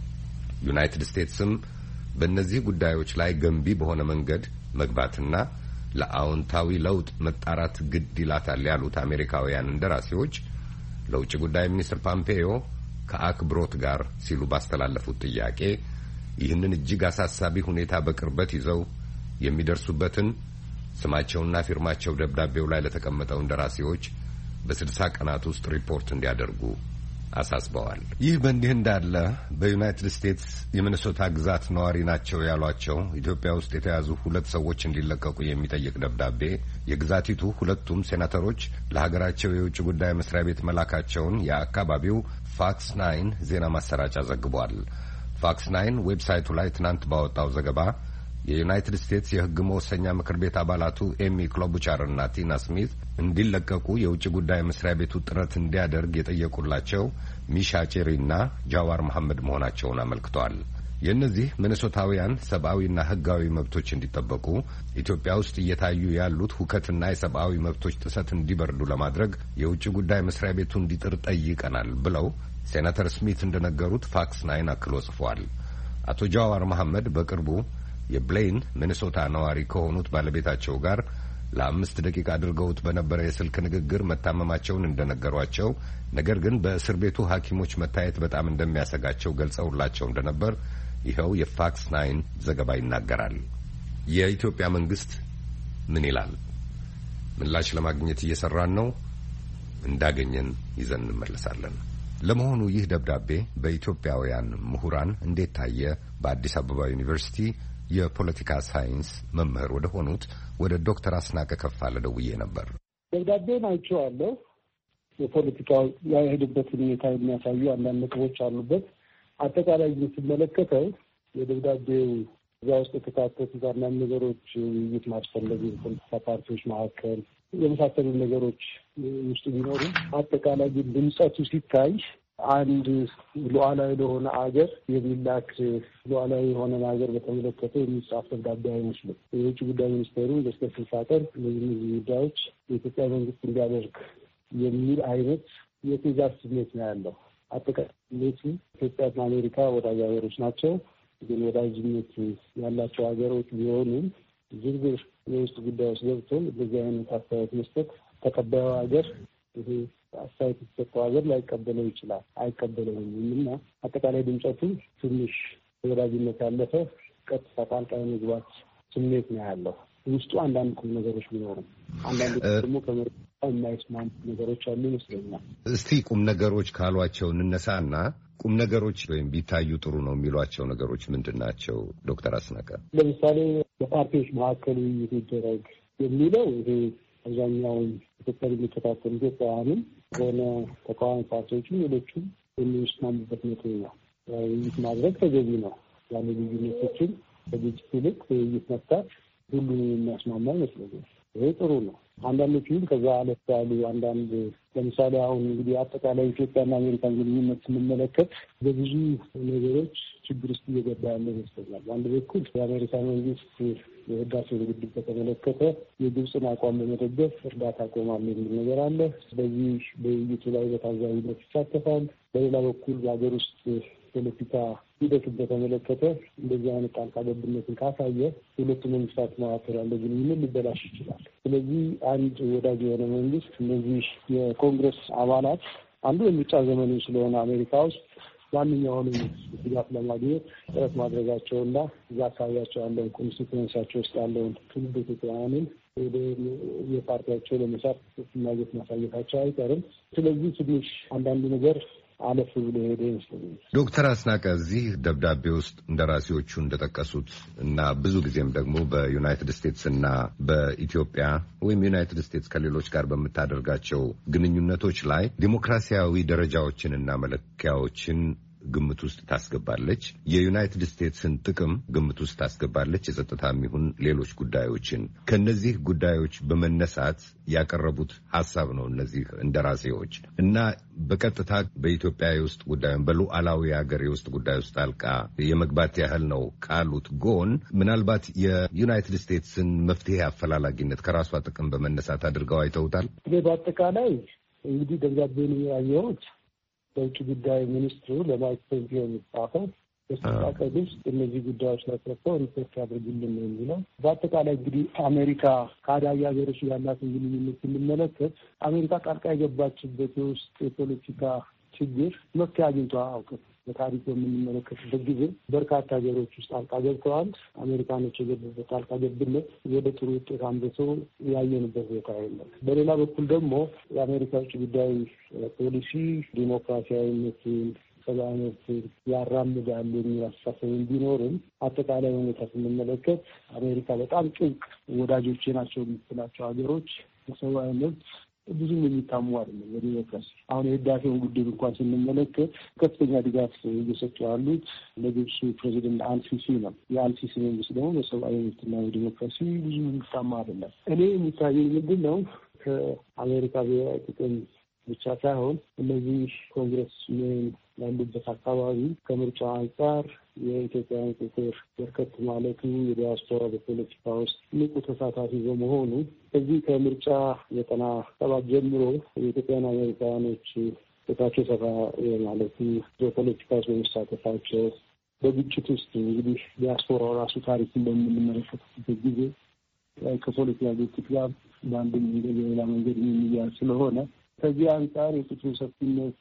ዩናይትድ ስቴትስም በእነዚህ ጉዳዮች ላይ ገንቢ በሆነ መንገድ መግባትና ለአዎንታዊ ለውጥ መጣራት ግድ ይላታል ያሉት አሜሪካውያን እንደራሴዎች ለውጭ ጉዳይ ሚኒስትር ፖምፔዮ ከአክብሮት ጋር ሲሉ ባስተላለፉት ጥያቄ ይህንን እጅግ አሳሳቢ ሁኔታ በቅርበት ይዘው የሚደርሱበትን ስማቸውና ፊርማቸው ደብዳቤው ላይ ለተቀመጠው እንደራሴዎች በስልሳ ቀናት ውስጥ ሪፖርት እንዲያደርጉ አሳስበዋል። ይህ በእንዲህ እንዳለ በዩናይትድ ስቴትስ የሚኒሶታ ግዛት ነዋሪ ናቸው ያሏቸው ኢትዮጵያ ውስጥ የተያዙ ሁለት ሰዎች እንዲለቀቁ የሚጠይቅ ደብዳቤ የግዛቲቱ ሁለቱም ሴናተሮች ለሀገራቸው የውጭ ጉዳይ መስሪያ ቤት መላካቸውን የአካባቢው ፋክስ ናይን ዜና ማሰራጫ ዘግቧል። ፋክስ ናይን ዌብሳይቱ ላይ ትናንት ባወጣው ዘገባ የዩናይትድ ስቴትስ የሕግ መወሰኛ ምክር ቤት አባላቱ ኤሚ ክሎቡቻር እና ቲና ስሚት እንዲለቀቁ የውጭ ጉዳይ መስሪያ ቤቱ ጥረት እንዲያደርግ የጠየቁላቸው ሚሻ ቼሪና ጃዋር መሐመድ መሆናቸውን አመልክተዋል። የእነዚህ ሚኒሶታውያን ሰብአዊና ሕጋዊ መብቶች እንዲጠበቁ ኢትዮጵያ ውስጥ እየታዩ ያሉት ሁከትና የሰብአዊ መብቶች ጥሰት እንዲበርዱ ለማድረግ የውጭ ጉዳይ መስሪያ ቤቱ እንዲጥር ጠይቀናል ብለው ሴናተር ስሚት እንደነገሩት ፋክስ ናይን አክሎ ጽፏል። አቶ ጃዋር መሐመድ በቅርቡ የብሌን ሚኒሶታ ነዋሪ ከሆኑት ባለቤታቸው ጋር ለአምስት ደቂቃ አድርገውት በነበረ የስልክ ንግግር መታመማቸውን እንደነገሯቸው፣ ነገር ግን በእስር ቤቱ ሐኪሞች መታየት በጣም እንደሚያሰጋቸው ገልጸውላቸው እንደነበር ይኸው የፋክስ ናይን ዘገባ ይናገራል። የኢትዮጵያ መንግስት ምን ይላል? ምላሽ ለማግኘት እየሰራን ነው። እንዳገኘን ይዘን እንመለሳለን። ለመሆኑ ይህ ደብዳቤ በኢትዮጵያውያን ምሁራን እንዴት ታየ? በአዲስ አበባ ዩኒቨርሲቲ የፖለቲካ ሳይንስ መምህር ወደ ሆኑት ወደ ዶክተር አስናቀ ከፋለ ደውዬ ነበር። ደብዳቤን አይቼዋለሁ። የፖለቲካው ያሄድበትን ሁኔታ የሚያሳዩ አንዳንድ ነጥቦች አሉበት። አጠቃላይ ግን ስመለከተው የደብዳቤው እዛ ውስጥ የተካተቱት አንዳንድ ነገሮች ውይይት ማስፈለጉ የፖለቲካ ፓርቲዎች መካከል የመሳሰሉ ነገሮች ውስጥ ቢኖሩ አጠቃላይ ግን ድምጸቱ ሲታይ አንድ ሉዓላዊ ለሆነ አገር የሚላክ ሉዓላዊ የሆነ ሀገር በተመለከተ የሚጻፍ ደብዳቤ አይመስልም። የውጭ ጉዳይ ሚኒስቴሩ በስተ ስልሳ ቀን እነዚህ ጉዳዮች የኢትዮጵያ መንግስት እንዲያደርግ የሚል አይነት የትዕዛዝ ስሜት ነው ያለው። አጠቃላይ ስሜቱ ኢትዮጵያና አሜሪካ ወዳጅ ሀገሮች ናቸው። ግን ወዳጅነት ያላቸው ሀገሮች ቢሆኑም ዝርዝር የውስጥ ጉዳዮች ገብቶ በዚህ አይነት አስተያየት መስጠት ተቀባዩ ሀገር ይሄ አስተያየት የተሰጠው ሀገር ላይቀበለው ይችላል፣ አይቀበለውም እና አጠቃላይ ድምጸቱ ትንሽ ወዳጅነት ያለፈ ቀጥታ ጣልቃ የመግባት ስሜት ነው ያለው። ውስጡ አንዳንድ ቁም ነገሮች ቢኖሩም አንዳንድ ደግሞ ከመርጫ የማይስማሙ ነገሮች አሉ ይመስለኛል። እስቲ ቁም ነገሮች ካሏቸው እንነሳና ቁም ነገሮች ወይም ቢታዩ ጥሩ ነው የሚሏቸው ነገሮች ምንድን ናቸው? ዶክተር አስናቀ ለምሳሌ በፓርቲዎች መካከል ውይይት ይደረግ የሚለው ይሄ አብዛኛውን ኢትዮጵያ የሚከታተሉ ኢትዮጵያውያንም ሆነ ተቃዋሚ ፓርቲዎችም ሌሎቹም የሚስማሙበት ነጥብ ነው። ውይይት ማድረግ ተገቢ ነው። ያሉ ልዩነቶችን በግጭት ይልቅ ውይይት መፍታት ሁሉንም የሚያስማማ ይመስለኛል። ይሄ ጥሩ ነው። አንዳንዶቹ ግን ከዛ አለፍ ያሉ አንዳንድ ለምሳሌ አሁን እንግዲህ አጠቃላይ ኢትዮጵያና አሜሪካን ግንኙነት ስንመለከት በብዙ ነገሮች ችግር ውስጥ እየገባ ያለ ይመስለኛል። በአንድ በኩል የአሜሪካ መንግስት የህዳሴውን ግድብ በተመለከተ የግብፅን አቋም በመደገፍ እርዳታ አቆማለሁ የሚል ነገር አለ። ስለዚህ በውይይቱ ላይ በታዛቢነት ይሳተፋል። በሌላ በኩል በሀገር ውስጥ ፖለቲካ ሂደትን በተመለከተ እንደዚህ አይነት ጣልቃ ገብነትን ካሳየ ሁለቱ መንግስታት መካከል ያለ ግንኙነት ሊበላሽ ይችላል። ስለዚህ አንድ ወዳጅ የሆነ መንግስት እነዚህ የኮንግረስ አባላት አንዱ የምርጫ ዘመኑ ስለሆነ አሜሪካ ውስጥ ማንኛውንም ድጋፍ ለማግኘት ጥረት ማድረጋቸውና እዛ አካባቢያቸው ያለውን ኮንስቲትዌንሲያቸው ውስጥ ያለውን ትውልድ ኢትዮጵያውያንን ወደ የፓርቲያቸው ለመሳብ ፍላጎት ማሳየታቸው አይቀርም። ስለዚህ ትንሽ አንዳንዱ ነገር አለፍ ብሎ ሄደ ይመስለኛል። ዶክተር አስናቀ እዚህ ደብዳቤ ውስጥ እንደራሴዎቹ እንደጠቀሱት እና ብዙ ጊዜም ደግሞ በዩናይትድ ስቴትስ እና በኢትዮጵያ ወይም ዩናይትድ ስቴትስ ከሌሎች ጋር በምታደርጋቸው ግንኙነቶች ላይ ዲሞክራሲያዊ ደረጃዎችን እና መለኪያዎችን ግምት ውስጥ ታስገባለች። የዩናይትድ ስቴትስን ጥቅም ግምት ውስጥ ታስገባለች። የጸጥታም ይሁን ሌሎች ጉዳዮችን ከነዚህ ጉዳዮች በመነሳት ያቀረቡት ሐሳብ ነው እነዚህ እንደራሴዎች እና በቀጥታ በኢትዮጵያ የውስጥ ጉዳዩን በሉዓላዊ ሀገር የውስጥ ጉዳይ ውስጥ ጣልቃ የመግባት ያህል ነው ካሉት ጎን ምናልባት የዩናይትድ ስቴትስን መፍትሄ አፈላላጊነት ከራሷ ጥቅም በመነሳት አድርገው አይተውታል። በአጠቃላይ እንግዲህ ደብዳቤውን ያየሁት በውጭ ጉዳይ ሚኒስትሩ ለማይክ ፖምፒዮ የሚጻፈው በስልጣቀ ውስጥ እነዚህ ጉዳዮች ላይ ተፈተው ሪፖርት ያድርጉልን ነው የሚለው። በአጠቃላይ እንግዲህ አሜሪካ ከአዳጊ ሀገሮች ያላትን ግንኙነት ስንመለከት አሜሪካ ጣልቃ የገባችበት የውስጥ የፖለቲካ ችግር መፍትሄ አግኝቶ አያውቅም። በታሪክ በምንመለከትበት ጊዜ በርካታ ሀገሮች ውስጥ ጣልቃ ገብተዋል። አሜሪካኖች የገቡበት ጣልቃ ገብነት ወደ ጥሩ ውጤት አምጥቶ ያየንበት ቦታ የለም። በሌላ በኩል ደግሞ የአሜሪካ ውጭ ጉዳይ ፖሊሲ ዲሞክራሲያዊነትን ሰብአዊ መብትን ያራምዳል የሚል አስተሳሰብ ቢኖርም አጠቃላይ ሁኔታ ስንመለከት አሜሪካ በጣም ጥብቅ ወዳጆቼ ናቸው የምትላቸው ሀገሮች ሰብአዊ መብት ብዙም የሚታሙ አይደለም። በዲሞክራሲ አሁን የህዳሴውን ጉዳይ እንኳን ስንመለከት ከፍተኛ ድጋፍ እየሰጡ ያሉት ለግብፁ ፕሬዚደንት አልሲሲ ነው። የአልሲሲ መንግስት ደግሞ በሰብአዊ መብትና በዲሞክራሲ ብዙ የሚታማ አይደለም። እኔ የሚታየኝ ምንድን ነው ከአሜሪካ ብሔራዊ ጥቅም ብቻ ሳይሆን እነዚህ ኮንግረስ ያሉበት አካባቢ ከምርጫ አንጻር የኢትዮጵያን ቁጥር በርከት ማለቱ የዲያስፖራ በፖለቲካ ውስጥ ንቁ ተሳታፊ በመሆኑ ከዚህ ከምርጫ ዘጠና ሰባት ጀምሮ የኢትዮጵያን አሜሪካኖች ቁጥራቸው ሰፋ ማለቱ በፖለቲካ ውስጥ በመሳተፋቸው በግጭት ውስጥ እንግዲህ ዲያስፖራው ራሱ ታሪክን በምንመለከትበት ጊዜ ከፖለቲካ ግጭት ጋር በአንድም መንገድ የሌላ መንገድ የሚያዝ ስለሆነ ከዚህ አንጻር የቁጥሩ ሰፊነት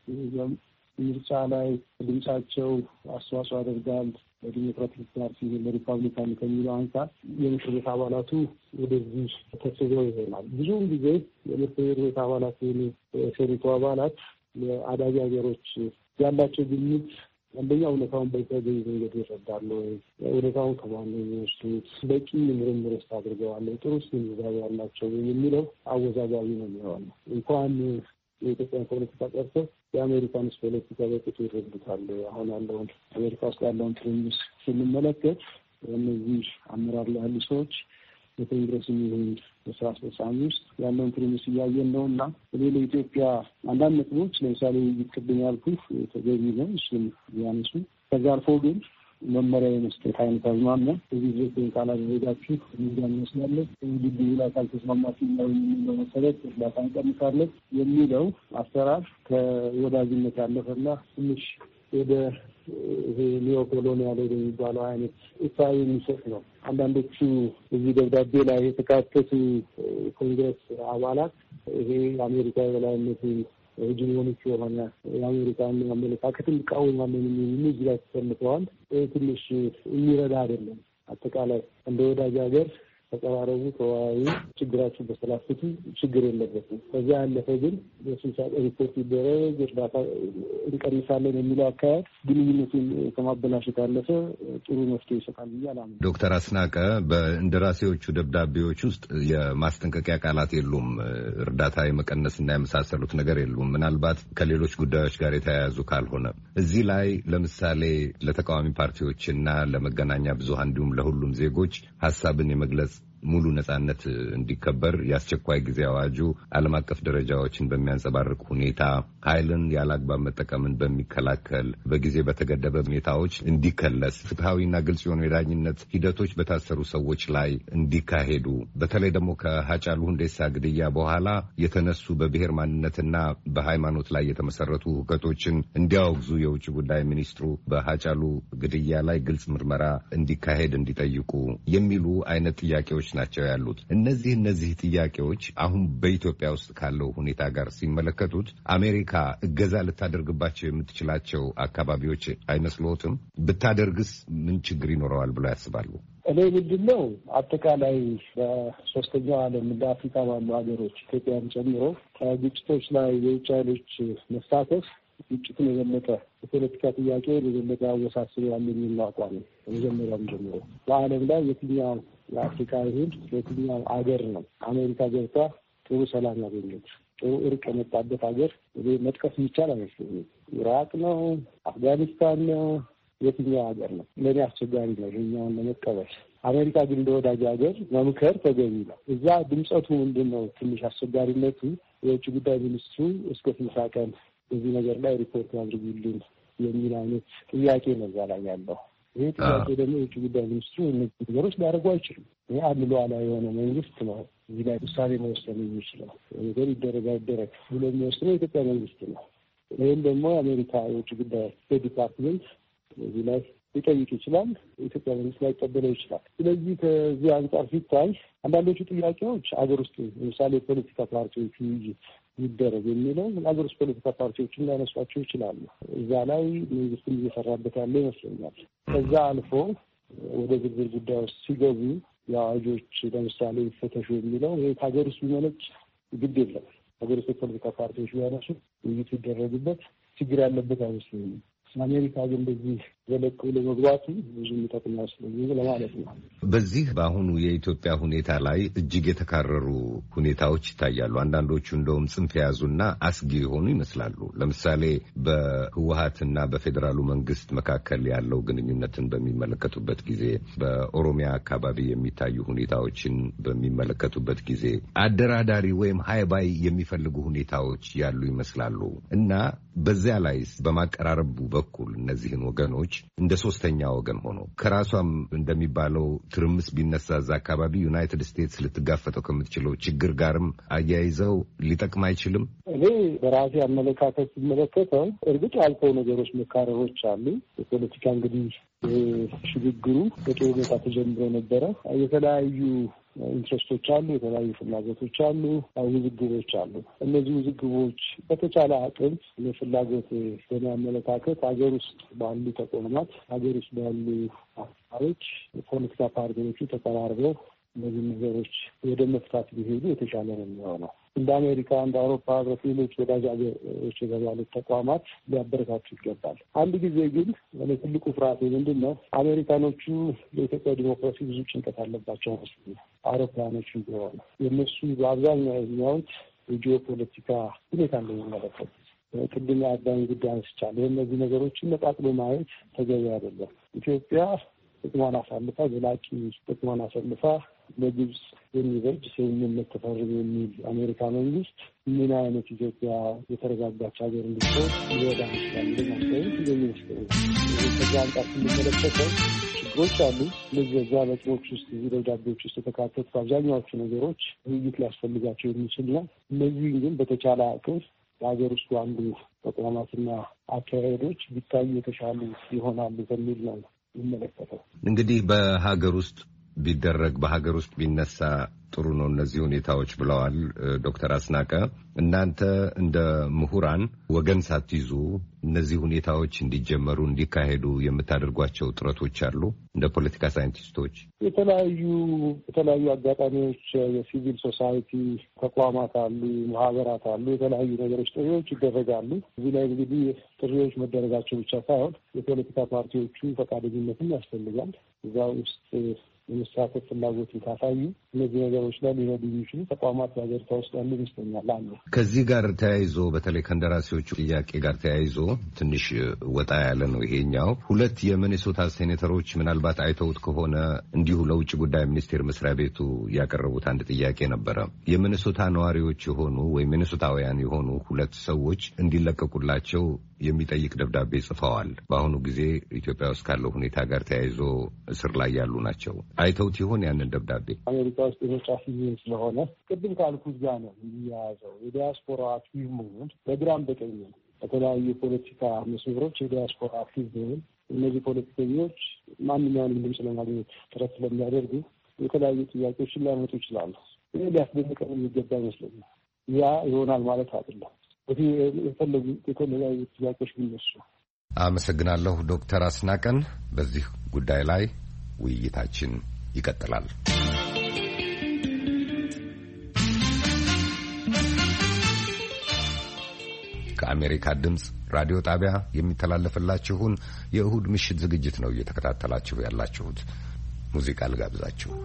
ምርጫ ላይ ድምጻቸው አስተዋጽኦ ያደርጋል። በዲሞክራቲክ ፓርቲ በሪፐብሊካን ከሚለው አንጻር የምክር ቤት አባላቱ ወደዚህ ተሰብስበው ይሆናል። ብዙውን ጊዜ የምክር ቤት አባላት የሴኔቱ አባላት ለአዳጊ ሀገሮች ያላቸው ግምት አንደኛ እውነታውን በተገቢ መንገድ ይረዳሉ ወይ፣ እውነታውን ከማን ነው የሚወስዱት፣ በቂ ምርምር ውስጥ አድርገዋል፣ ጥሩ ግንዛቤ ያላቸው የሚለው አወዛጋቢ ነው የሚሆነው። እንኳን የኢትዮጵያ ፖለቲካ ቀርቶ የአሜሪካንስ ፖለቲካ በቅጡ ይረዱታል። አሁን ያለውን አሜሪካ ውስጥ ያለውን ትርምስ ስንመለከት እነዚህ አመራር ላይ ያሉ ሰዎች በኮንግረስ የሚሆን በስራ አስፈጻሚ ውስጥ ያለውን ትርምስ እያየን ነው እና እኔ ለኢትዮጵያ አንዳንድ ነጥቦች ለምሳሌ ቅድም ያልኩህ ተገቢ ነው፣ እሱን ያነሱ ከዛ አልፎ ግን መመሪያ የመስጠት አይነት አዝማሚያ እዚህ ዜጎን ካላደረጋችሁ ሚዲያ ይመስላለን እንግዲህ ላይ ካልተስማማችሁ ነው የሚለው መሰረት እርዳታ እንቀንሳለን የሚለው አሰራር ከወዳጅነት ያለፈና ትንሽ ወደ ይሄ ኒዮ ኮሎኒያል የሚባለው አይነት እሳቤ የሚሰጥ ነው። አንዳንዶቹ እዚህ ደብዳቤ ላይ የተካተቱ ኮንግረስ አባላት ይሄ የአሜሪካ የበላይነትን ሄጂሞኒክ የሆነ የአሜሪካን አመለካከት እንቃወማለን የሚሉ እዚህ ላይ ተሰልፈዋል። ትንሽ የሚረዳ አይደለም። አጠቃላይ እንደ ወዳጅ ሀገር ተቀራረቡ፣ ተወያዩ፣ ችግራችሁ በሰላፍቱ ችግር የለበትም። ከዚያ ያለፈ ግን የስልሳ ሪፖርት ይደረግ እርዳታ እንቀንሳለን የሚለው አካሄድ ግንኙነቱን ከማበላሸት ያለፈ ጥሩ መፍትሄ ይሰጣል ብዬ አላምንም። ዶክተር አስናቀ በእንደራሴዎቹ ደብዳቤዎች ውስጥ የማስጠንቀቂያ ቃላት የሉም፣ እርዳታ የመቀነስና የመሳሰሉት ነገር የሉም። ምናልባት ከሌሎች ጉዳዮች ጋር የተያያዙ ካልሆነ እዚህ ላይ ለምሳሌ ለተቃዋሚ ፓርቲዎችና ለመገናኛ ብዙሃን እንዲሁም ለሁሉም ዜጎች ሀሳብን የመግለጽ ሙሉ ነጻነት እንዲከበር የአስቸኳይ ጊዜ አዋጁ ዓለም አቀፍ ደረጃዎችን በሚያንጸባርቅ ሁኔታ ኃይልን ያላግባብ መጠቀምን በሚከላከል በጊዜ በተገደበ ሁኔታዎች እንዲከለስ ፍትሐዊና ግልጽ የሆኑ የዳኝነት ሂደቶች በታሰሩ ሰዎች ላይ እንዲካሄዱ በተለይ ደግሞ ከሃጫሉ ሁንዴሳ ግድያ በኋላ የተነሱ በብሔር ማንነትና በሃይማኖት ላይ የተመሰረቱ ሁከቶችን እንዲያወግዙ የውጭ ጉዳይ ሚኒስትሩ በሃጫሉ ግድያ ላይ ግልጽ ምርመራ እንዲካሄድ እንዲጠይቁ የሚሉ አይነት ጥያቄዎች ናቸው ያሉት። እነዚህ እነዚህ ጥያቄዎች አሁን በኢትዮጵያ ውስጥ ካለው ሁኔታ ጋር ሲመለከቱት አሜሪካ እገዛ ልታደርግባቸው የምትችላቸው አካባቢዎች አይመስሎትም? ብታደርግስ ምን ችግር ይኖረዋል ብለው ያስባሉ? እኔ ምንድን ነው አጠቃላይ በሶስተኛው ዓለም እንደ አፍሪካ ባሉ ሀገሮች ኢትዮጵያን ጨምሮ ከግጭቶች ላይ የውጭ ኃይሎች መሳተፍ ግጭትን የበለጠ የፖለቲካ ጥያቄ የበለጠ አወሳስብ ያለ የሚል አቋም ነው። መጀመሪያም ጀምሮ በዓለም ላይ የትኛው የአፍሪካ ይሁን የትኛው አገር ነው አሜሪካ ገብታ ጥሩ ሰላም ያገኘች? ጥሩ እርቅ የመጣበት ሀገር መጥቀስ ይቻል አይመስለኝም። ኢራቅ ነው? አፍጋኒስታን ነው? የትኛው ሀገር ነው? ለእኔ አስቸጋሪ ነው ይሄኛውን ለመቀበል። አሜሪካ ግን እንደ ወዳጅ ሀገር መምከር ተገቢ ነው። እዛ ድምጸቱ ምንድን ነው ትንሽ አስቸጋሪነቱ? የውጭ ጉዳይ ሚኒስትሩ እስከ ስልሳ ቀን በዚህ ነገር ላይ ሪፖርት ያድርጉልን የሚል አይነት ጥያቄ ነው እዛ ላይ ያለው። ይህ ጥያቄ ደግሞ የውጭ ጉዳይ ሚኒስትሩ እነዚህ ነገሮች ሊያደርጉ አይችሉም። ይህ አንድ ሉዓላዊ የሆነ መንግስት ነው እዚህ ላይ ውሳኔ መወሰን የሚችለው። ነገር ይደረግ አይደረግ ብሎ የሚወስነው የኢትዮጵያ መንግስት ነው። ይህም ደግሞ የአሜሪካ የውጭ ጉዳይ ስቴት ዲፓርትመንት እዚህ ላይ ሊጠይቅ ይችላል። የኢትዮጵያ መንግስት ላይ ይቀበለው ይችላል። ስለዚህ ከዚህ አንጻር ሲታይ አንዳንዶቹ ጥያቄዎች አገር ውስጥ ለምሳሌ የፖለቲካ ፓርቲዎች ውይይት ይደረግ የሚለው አገር ውስጥ ፖለቲካ ፓርቲዎችን ሊያነሷቸው ይችላሉ። እዛ ላይ መንግስትም እየሰራበት ያለ ይመስለኛል። ከዛ አልፎ ወደ ዝርዝር ጉዳዮች ሲገቡ የአዋጆች ለምሳሌ ይፈተሹ የሚለው ይህ ከሀገር ውስጥ ቢመነጭ ግድ የለም። ሀገር ውስጥ የፖለቲካ ፓርቲዎች ቢያነሱ ውይይቱ ይደረግበት ችግር ያለበት አይመስለኝም። አሜሪካ ግን በዚህ ዘለቅ ብሎ መግባቱ ብዙ የሚጠቅም አይመስለኝም ለማለት ነው። በዚህ በአሁኑ የኢትዮጵያ ሁኔታ ላይ እጅግ የተካረሩ ሁኔታዎች ይታያሉ። አንዳንዶቹ እንደውም ጽንፍ የያዙና አስጊ የሆኑ ይመስላሉ። ለምሳሌ በህወሀትና በፌዴራሉ መንግስት መካከል ያለው ግንኙነትን በሚመለከቱበት ጊዜ፣ በኦሮሚያ አካባቢ የሚታዩ ሁኔታዎችን በሚመለከቱበት ጊዜ አደራዳሪ ወይም ሀይባይ የሚፈልጉ ሁኔታዎች ያሉ ይመስላሉ እና በዚያ ላይ በማቀራረቡ በኩል እነዚህን ወገኖች እንደ ሶስተኛ ወገን ሆኖ ከራሷም እንደሚባለው ትርምስ ቢነሳ እዛ አካባቢ ዩናይትድ ስቴትስ ልትጋፈጠው ከምትችለው ችግር ጋርም አያይዘው ሊጠቅም አይችልም? እኔ በራሴ አመለካከት ሲመለከተው እርግጥ ያልከው ነገሮች መካረሮች አሉ። የፖለቲካ እንግዲህ ሽግግሩ በጥሩ ሁኔታ ተጀምሮ ነበረ። የተለያዩ ኢንትረስቶች አሉ፣ የተለያዩ ፍላጎቶች አሉ፣ ውዝግቦች አሉ። እነዚህ ውዝግቦች በተቻለ አቅም የፍላጎት በሚያመለካከት ሀገር ውስጥ ባሉ ተቋማት፣ ሀገር ውስጥ ባሉ አፋሮች የፖለቲካ ፓርቲዎቹ ተቀራርበው እነዚህ ነገሮች ወደ መፍታት ቢሄዱ የተሻለ ነው የሚሆነው። እንደ አሜሪካ፣ እንደ አውሮፓ ህብረት፣ ሌሎች ወዳጅ ሀገሮች የተባሉት ተቋማት ሊያበረታቱ ይገባል። አንድ ጊዜ ግን እኔ ትልቁ ፍርሃቴ ምንድን ነው? አሜሪካኖቹ ለኢትዮጵያ ዲሞክራሲ ብዙ ጭንቀት አለባቸው መስሎኝ። አውሮፓውያኖቹ ቢሆኑ የእነሱ በአብዛኛው የሚያዩት የጂኦ ፖለቲካ ሁኔታ እንደሚመለከት ቅድም የአባይን ጉዳይ አንስቻለሁ። እነዚህ ነገሮችን ነጣጥሎ ማየት ተገቢ አይደለም። ኢትዮጵያ ጥቅሟን አሳልፋ ዘላቂ ጥቅሟን አሳልፋ ለግብጽ የሚበጅ ስምምነት ተፈርሞ የሚል አሜሪካ መንግስት ምን አይነት ኢትዮጵያ የተረጋጋች ሀገር እንድትሆን ሊወዳ ይችላል ለማለት የሚመስለኝ። ከዛ አንጻር ስንመለከተው ችግሮች አሉ። እነዚህ እዛ ነጥቦች ውስጥ እዚህ ደብዳቤዎች ውስጥ የተካተቱ አብዛኛዎቹ ነገሮች ውይይት ሊያስፈልጋቸው የሚችል ነው። እነዚህ ግን በተቻለ አቅም በሀገር ውስጥ አንዱ ተቋማትና አካሄዶች ቢታዩ የተሻሉ ይሆናሉ በሚል ነው ይመለከተው። እንግዲህ በሀገር ውስጥ ቢደረግ በሀገር ውስጥ ቢነሳ ጥሩ ነው እነዚህ ሁኔታዎች ብለዋል ዶክተር አስናቀ። እናንተ እንደ ምሁራን ወገን ሳትይዙ እነዚህ ሁኔታዎች እንዲጀመሩ እንዲካሄዱ የምታደርጓቸው ጥረቶች አሉ? እንደ ፖለቲካ ሳይንቲስቶች የተለያዩ የተለያዩ አጋጣሚዎች የሲቪል ሶሳይቲ ተቋማት አሉ፣ ማህበራት አሉ፣ የተለያዩ ነገሮች ጥሪዎች ይደረጋሉ። እዚህ ላይ እንግዲህ ጥሪዎች መደረጋቸው ብቻ ሳይሆን የፖለቲካ ፓርቲዎቹ ፈቃደኝነትም ያስፈልጋል። እዛ ውስጥ የመሳተፍ ፍላጎትን ካሳዩ እነዚህ ነገሮች ላይ ሊረዱ የሚችሉ ተቋማት በሀገሪቷ ውስጥ ያሉ ይመስለኛል አሉ። ከዚህ ጋር ተያይዞ በተለይ ከእንደራሴዎቹ ጥያቄ ጋር ተያይዞ ትንሽ ወጣ ያለ ነው ይሄኛው። ሁለት የሚኒሶታ ሴኔተሮች ምናልባት አይተውት ከሆነ እንዲሁ ለውጭ ጉዳይ ሚኒስቴር መስሪያ ቤቱ ያቀረቡት አንድ ጥያቄ ነበረ። የሚኒሶታ ነዋሪዎች የሆኑ ወይም ሚኒሶታውያን የሆኑ ሁለት ሰዎች እንዲለቀቁላቸው የሚጠይቅ ደብዳቤ ጽፈዋል። በአሁኑ ጊዜ ኢትዮጵያ ውስጥ ካለው ሁኔታ ጋር ተያይዞ እስር ላይ ያሉ ናቸው። አይተውት ይሆን ያንን ደብዳቤ? አሜሪካ ውስጥ የመጫ ሲዝን ስለሆነ ቅድም ካልኩት ጋር ነው የሚያያዘው። የዲያስፖራ አክቲቭ መሆን በግራም በቀኝ በተለያዩ የፖለቲካ መስመሮች የዲያስፖራ አክቲቭ መሆን፣ እነዚህ ፖለቲከኞች ማንኛውንም ድምፅ ለማግኘት ጥረት ስለሚያደርጉ የተለያዩ ጥያቄዎችን ሊያመጡ ይችላሉ። ይህ ሊያስደንቀን የሚገባ ይመስለኛል። ያ ይሆናል ማለት አይደለም። የፈለጉ የተለያዩ ጥያቄዎች ቢነሱ። አመሰግናለሁ ዶክተር አስናቀን። በዚህ ጉዳይ ላይ ውይይታችን ይቀጥላል። ከአሜሪካ ድምፅ ራዲዮ ጣቢያ የሚተላለፍላችሁን የእሁድ ምሽት ዝግጅት ነው እየተከታተላችሁ ያላችሁት። ሙዚቃ ልጋብዛችሁ።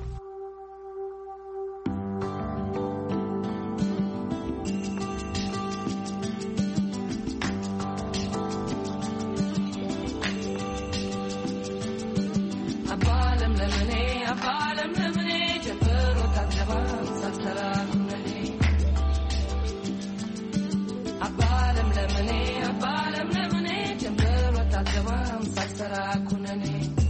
አባለም ለምኔ ጀምሮ ታጀባም ሳልሰራ ኩነኔ አባለም ለምኔ አባለም ለምኔ ጀምሮ ታጀባም ሳልሰራ ኩነኔ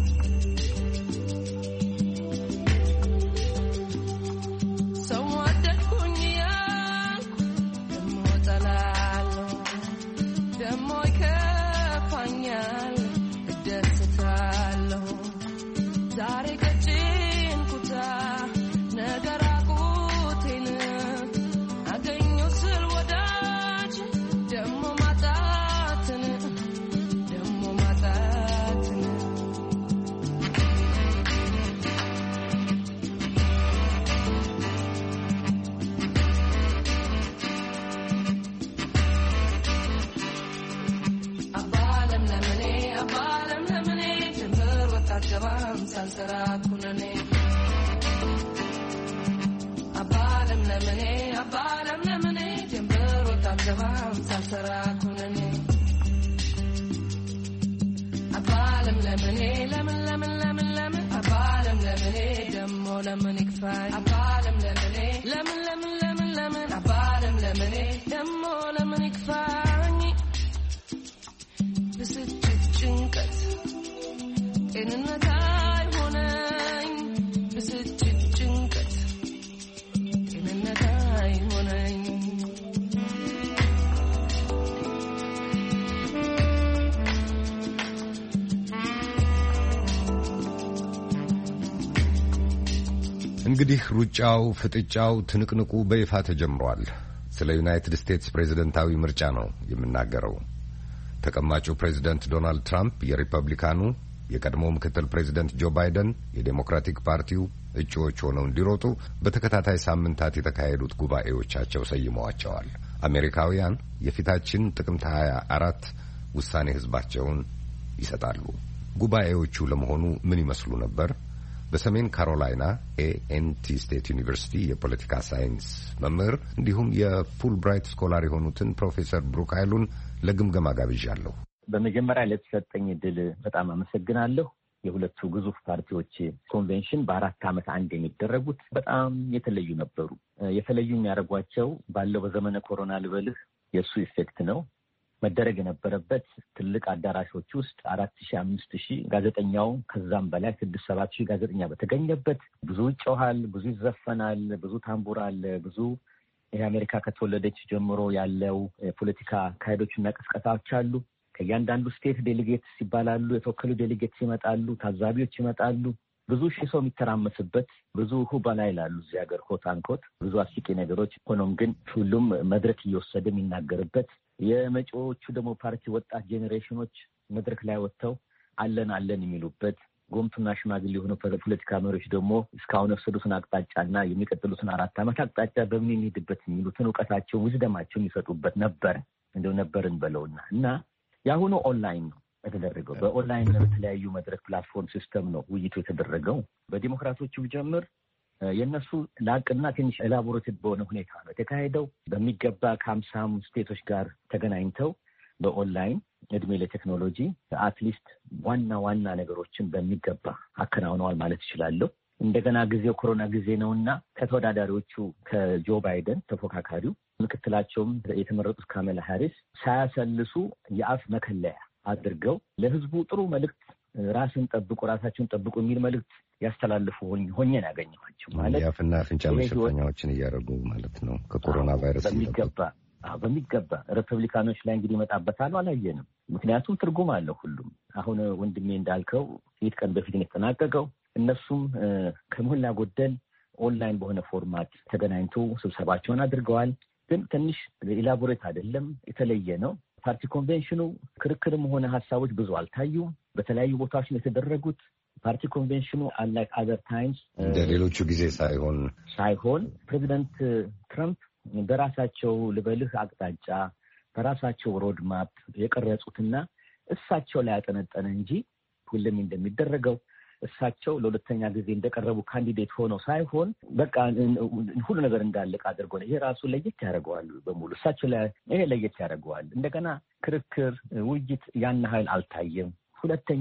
sansara kunane abalam lamane abalam lamane jembero tamjam sansara kunane abalam lamane lam lam lam lam abalam lamane demmo lamane kfay abalam lamane lam lam lam lam abalam lamane demmo lamane kfay bisit chinkat inna እንግዲህ ሩጫው ፍጥጫው ትንቅንቁ በይፋ ተጀምሯል። ስለ ዩናይትድ ስቴትስ ፕሬዝደንታዊ ምርጫ ነው የምናገረው። ተቀማጩ ፕሬዝደንት ዶናልድ ትራምፕ የሪፐብሊካኑ፣ የቀድሞው ምክትል ፕሬዝደንት ጆ ባይደን የዴሞክራቲክ ፓርቲው እጩዎች ሆነው እንዲሮጡ በተከታታይ ሳምንታት የተካሄዱት ጉባኤዎቻቸው ሰይመዋቸዋል። አሜሪካውያን የፊታችን ጥቅምት ሀያ አራት ውሳኔ ህዝባቸውን ይሰጣሉ። ጉባኤዎቹ ለመሆኑ ምን ይመስሉ ነበር? በሰሜን ካሮላይና ኤኤንቲ ስቴት ዩኒቨርሲቲ የፖለቲካ ሳይንስ መምህር እንዲሁም የፉል ብራይት ስኮላር የሆኑትን ፕሮፌሰር ብሩክ ኃይሉን ለግምገማ ጋብዣለሁ። በመጀመሪያ ለተሰጠኝ እድል በጣም አመሰግናለሁ። የሁለቱ ግዙፍ ፓርቲዎች ኮንቬንሽን በአራት ዓመት አንድ የሚደረጉት በጣም የተለዩ ነበሩ። የተለዩ የሚያደርጓቸው ባለው በዘመነ ኮሮና ልበልህ የእሱ ኢፌክት ነው። መደረግ የነበረበት ትልቅ አዳራሾች ውስጥ አራት ሺህ አምስት ሺህ ጋዜጠኛው ከዛም በላይ ስድስት ሰባት ሺህ ጋዜጠኛ በተገኘበት ብዙ ይጮሃል፣ ብዙ ይዘፈናል፣ ብዙ ታምቡር አለ፣ ብዙ የአሜሪካ ከተወለደች ጀምሮ ያለው የፖለቲካ አካሄዶችና ቅስቀሳዎች አሉ። ከእያንዳንዱ ስቴት ዴሊጌትስ ይባላሉ፣ የተወከሉ ዴሊጌትስ ይመጣሉ፣ ታዛቢዎች ይመጣሉ። ብዙ ሺህ ሰው የሚተራመስበት ብዙ ሁባላ ይላሉ እዚህ ሀገር ኮት አንኮት ብዙ አስቂኝ ነገሮች። ሆኖም ግን ሁሉም መድረክ እየወሰደ የሚናገርበት የመጪዎቹ ደግሞ ፓርቲ ወጣት ጄኔሬሽኖች መድረክ ላይ ወጥተው አለን አለን የሚሉበት ጎምቱና ሽማግሌ የሆኑ ፖለቲካ መሪዎች ደግሞ እስካሁን የወሰዱትን አቅጣጫና የሚቀጥሉትን አራት ዓመት አቅጣጫ በምን የሚሄድበት የሚሉትን እውቀታቸውን ውዝደማቸውን ይሰጡበት ነበር። እንደው ነበርን በለውና እና የአሁኑ ኦንላይን ነው የተደረገው። በኦንላይን በተለያዩ መድረክ ፕላትፎርም ሲስተም ነው ውይይቱ የተደረገው። በዲሞክራቶቹ ጀምር የነሱ ላቅና ትንሽ ኤላቦሬትድ በሆነ ሁኔታ ነው የተካሄደው። በሚገባ ከሀምሳም ስቴቶች ጋር ተገናኝተው በኦንላይን እድሜ ለቴክኖሎጂ አትሊስት ዋና ዋና ነገሮችን በሚገባ አከናውነዋል ማለት ይችላለሁ። እንደገና ጊዜው ኮሮና ጊዜ ነውና ከተወዳዳሪዎቹ ከጆ ባይደን ተፎካካሪው ምክትላቸውም የተመረጡት ካሜላ ሃሪስ ሳያሰልሱ የአፍ መከለያ አድርገው ለህዝቡ ጥሩ መልእክት ራስን ጠብቁ፣ ራሳችሁን ጠብቁ የሚል መልእክት ያስተላልፉ ሆኜ ያገኘኋቸው። ማለት የአፍና አፍንጫ መሸፈኛዎችን እያደረጉ ማለት ነው ከኮሮና ቫይረስ በሚገባ በሚገባ ሪፐብሊካኖች ላይ እንግዲህ ይመጣበታል አላየንም። ምክንያቱም ትርጉም አለው ሁሉም። አሁን ወንድሜ እንዳልከው ጥቂት ቀን በፊት ነው የተጠናቀቀው። እነሱም ከሞላ ጎደል ኦንላይን በሆነ ፎርማት ተገናኝቶ ስብሰባቸውን አድርገዋል። ግን ትንሽ ኢላቦሬት አይደለም፣ የተለየ ነው። ፓርቲ ኮንቬንሽኑ ክርክርም ሆነ ሀሳቦች ብዙ አልታዩም። በተለያዩ ቦታዎች ነው የተደረጉት። ፓርቲ ኮንቬንሽኑ አንላይክ አዘር ታይምስ እንደ ሌሎቹ ጊዜ ሳይሆን ሳይሆን ፕሬዚደንት ትራምፕ በራሳቸው ልበልህ አቅጣጫ በራሳቸው ሮድማፕ የቀረጹትና እሳቸው ላይ ያጠነጠነ እንጂ ሁሉም እንደሚደረገው እሳቸው ለሁለተኛ ጊዜ እንደቀረቡ ካንዲዴት ሆነው ሳይሆን በቃ ሁሉ ነገር እንዳለቀ አድርጎ ነው። ይሄ ራሱ ለየት ያደርገዋል። በሙሉ እሳቸው ላይ ይሄ ለየት ያደርገዋል። እንደገና ክርክር፣ ውይይት ያን ኃይል አልታየም። ሁለተኛ